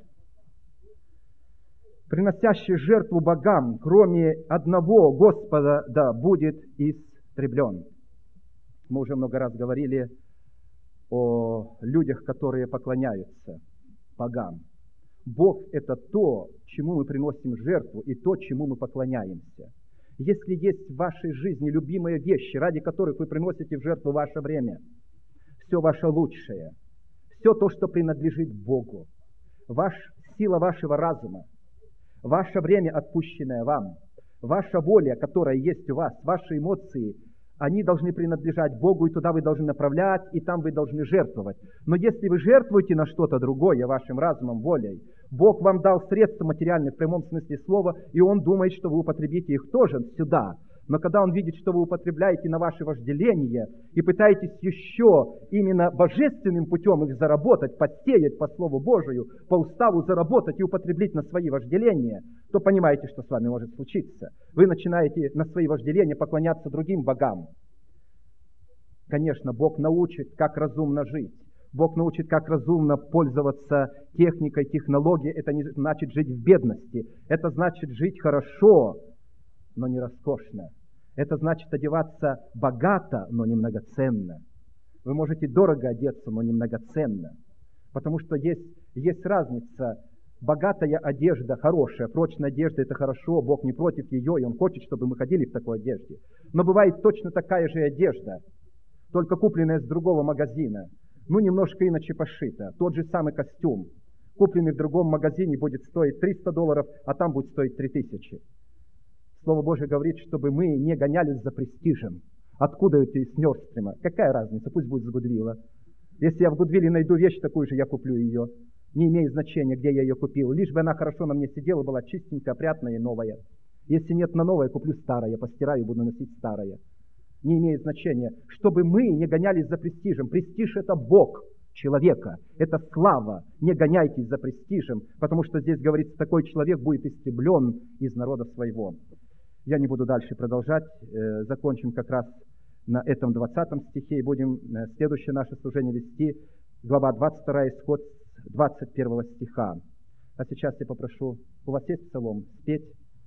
Приносящий жертву богам, кроме одного Господа, да будет истреблен. Мы уже много раз говорили о людях, которые поклоняются богам. Бог – это то, чему мы приносим жертву, и то, чему мы поклоняемся. Если есть в вашей жизни любимые вещи, ради которых вы приносите в жертву ваше время, все ваше лучшее, все то, что принадлежит Богу, сила вашего разума, ваше время, отпущенное вам, ваша воля, которая есть у вас, ваши эмоции – они должны принадлежать Богу, и туда вы должны направлять, и там вы должны жертвовать. Но если вы жертвуете на что-то другое вашим разумом, волей, Бог вам дал средства материальные в прямом смысле слова, и Он думает, что вы употребите их тоже сюда. Но когда Он видит, что вы употребляете на ваше вожделение и пытаетесь еще именно божественным путем их заработать, подсеять по Слову Божию, по уставу заработать и употреблить на свои вожделения, то понимаете, что с вами может случиться. Вы начинаете на свои вожделения поклоняться другим богам. Конечно, Бог научит, как разумно жить. Бог научит, как разумно пользоваться техникой, технологией. Это не значит жить в бедности. Это значит жить хорошо, но не роскошно. Это значит одеваться богато, но не многоценно. Вы можете дорого одеться, но не многоценно. Потому что есть разница. Богатая одежда хорошая, прочная одежда – это хорошо, Бог не против ее, и Он хочет, чтобы мы ходили в такой одежде. Но бывает точно такая же одежда, только купленная с другого магазина, немножко иначе пошита. Тот же самый костюм, купленный в другом магазине, будет стоить $300, а там будет стоить 3000. Слово Божье говорит, чтобы мы не гонялись за престижем. Откуда это из Нёрдстрима? Какая разница? Пусть будет с Гудвилла. Если я в Гудвилле найду вещь такую же, я куплю ее. Не имеет значения, где я ее купил. Лишь бы она хорошо на мне сидела, была чистенькая, опрятная и новая. Если нет на новое, куплю старое, постираю и буду носить старое. Не имеет значения. Чтобы мы не гонялись за престижем. Престиж – это Бог человека. Это слава. Не гоняйтесь за престижем, потому что здесь говорится, такой человек будет истреблен из народа своего. Я не буду дальше продолжать. Закончим как раз на этом 20 стихе и будем следующее наше служение вести глава 22, исход 21 стиха. А сейчас я попрошу, у вас есть псалом, спеть?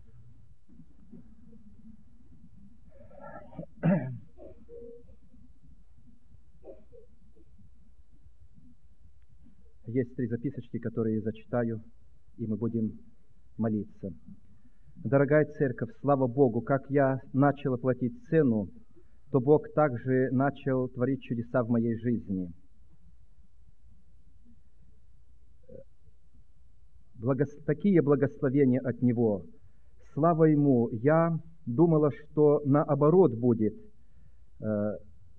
Есть 3 записочки, которые я зачитаю, и мы будем молиться. Дорогая церковь, слава Богу, как я начал платить цену, то Бог также начал творить чудеса в моей жизни. Такие благословения от Него. Слава Ему! Я думала, что наоборот будет. То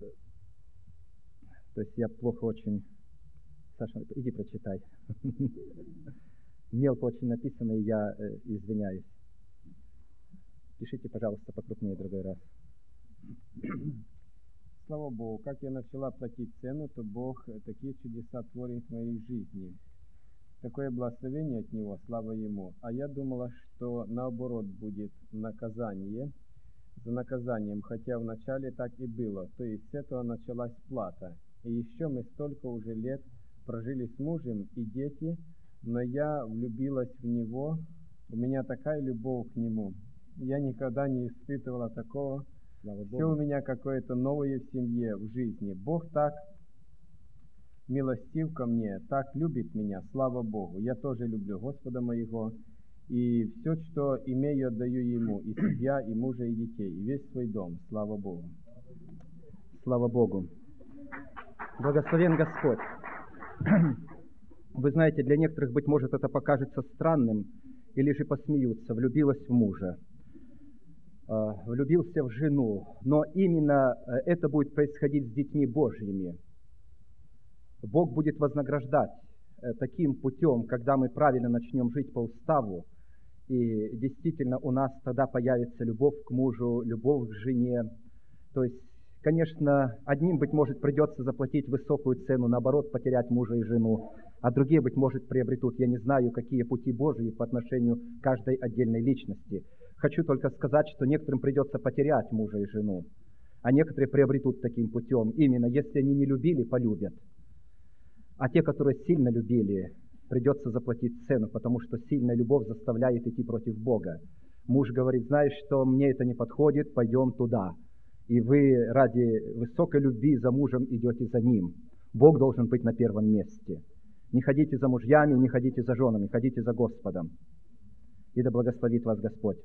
есть я плохо очень... Саша, иди прочитай. Мелко очень написано, и я извиняюсь. Пишите, пожалуйста, покрупнее в другой раз. Слава Богу, как я начала платить цену, то Бог такие чудеса творит в моей жизни. Такое благословение от Него, слава Ему. А я думала, что наоборот будет наказание за наказанием, хотя вначале так и было. То есть с этого началась плата. И еще мы столько уже лет прожили с мужем и дети, но я влюбилась в Него. У меня такая любовь к Нему. Я никогда не испытывала такого. Все у меня какое-то новое в семье, в жизни. Бог так милостив ко мне, так любит меня, слава Богу. Я тоже люблю Господа моего. И все, что имею, отдаю Ему. И себя, и мужа, и детей. И весь свой дом. Слава Богу. Слава Богу. Благословен Господь. Вы знаете, для некоторых, быть может, это покажется странным, или же посмеются. Влюбилась в мужа, влюбился в жену. Но именно это будет происходить с детьми Божьими. Бог будет вознаграждать таким путем, когда мы правильно начнем жить по уставу. И действительно у нас тогда появится любовь к мужу, любовь к жене. То есть, конечно, одним, быть может, придется заплатить высокую цену, наоборот, потерять мужа и жену, а другие, быть может, приобретут, я не знаю, какие пути Божьи по отношению к каждой отдельной личности. Хочу только сказать, что некоторым придется потерять мужа и жену, а некоторые приобретут таким путем. Именно, если они не любили, полюбят. А те, которые сильно любили, придется заплатить цену, потому что сильная любовь заставляет идти против Бога. Муж говорит: знаешь что, мне это не подходит, пойдем туда. И вы ради высокой любви за мужем идете за ним. Бог должен быть на первом месте. Не ходите за мужьями, не ходите за женами, ходите за Господом. И да благословит вас Господь.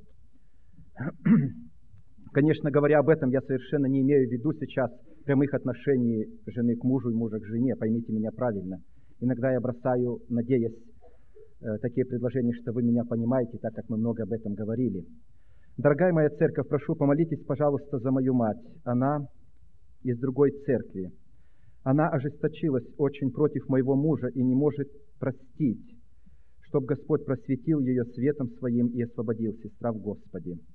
Конечно, говоря об этом, я совершенно не имею в виду сейчас прямых отношений жены к мужу и мужа к жене. Поймите меня правильно. Иногда я бросаю, надеясь, такие предложения, что вы меня понимаете, так как мы много об этом говорили. Дорогая моя церковь, прошу, помолитесь, пожалуйста, за мою мать. Она из другой церкви. Она ожесточилась очень против моего мужа и не может простить, чтобы Господь просветил ее светом своим и освободил, сестра в Господе.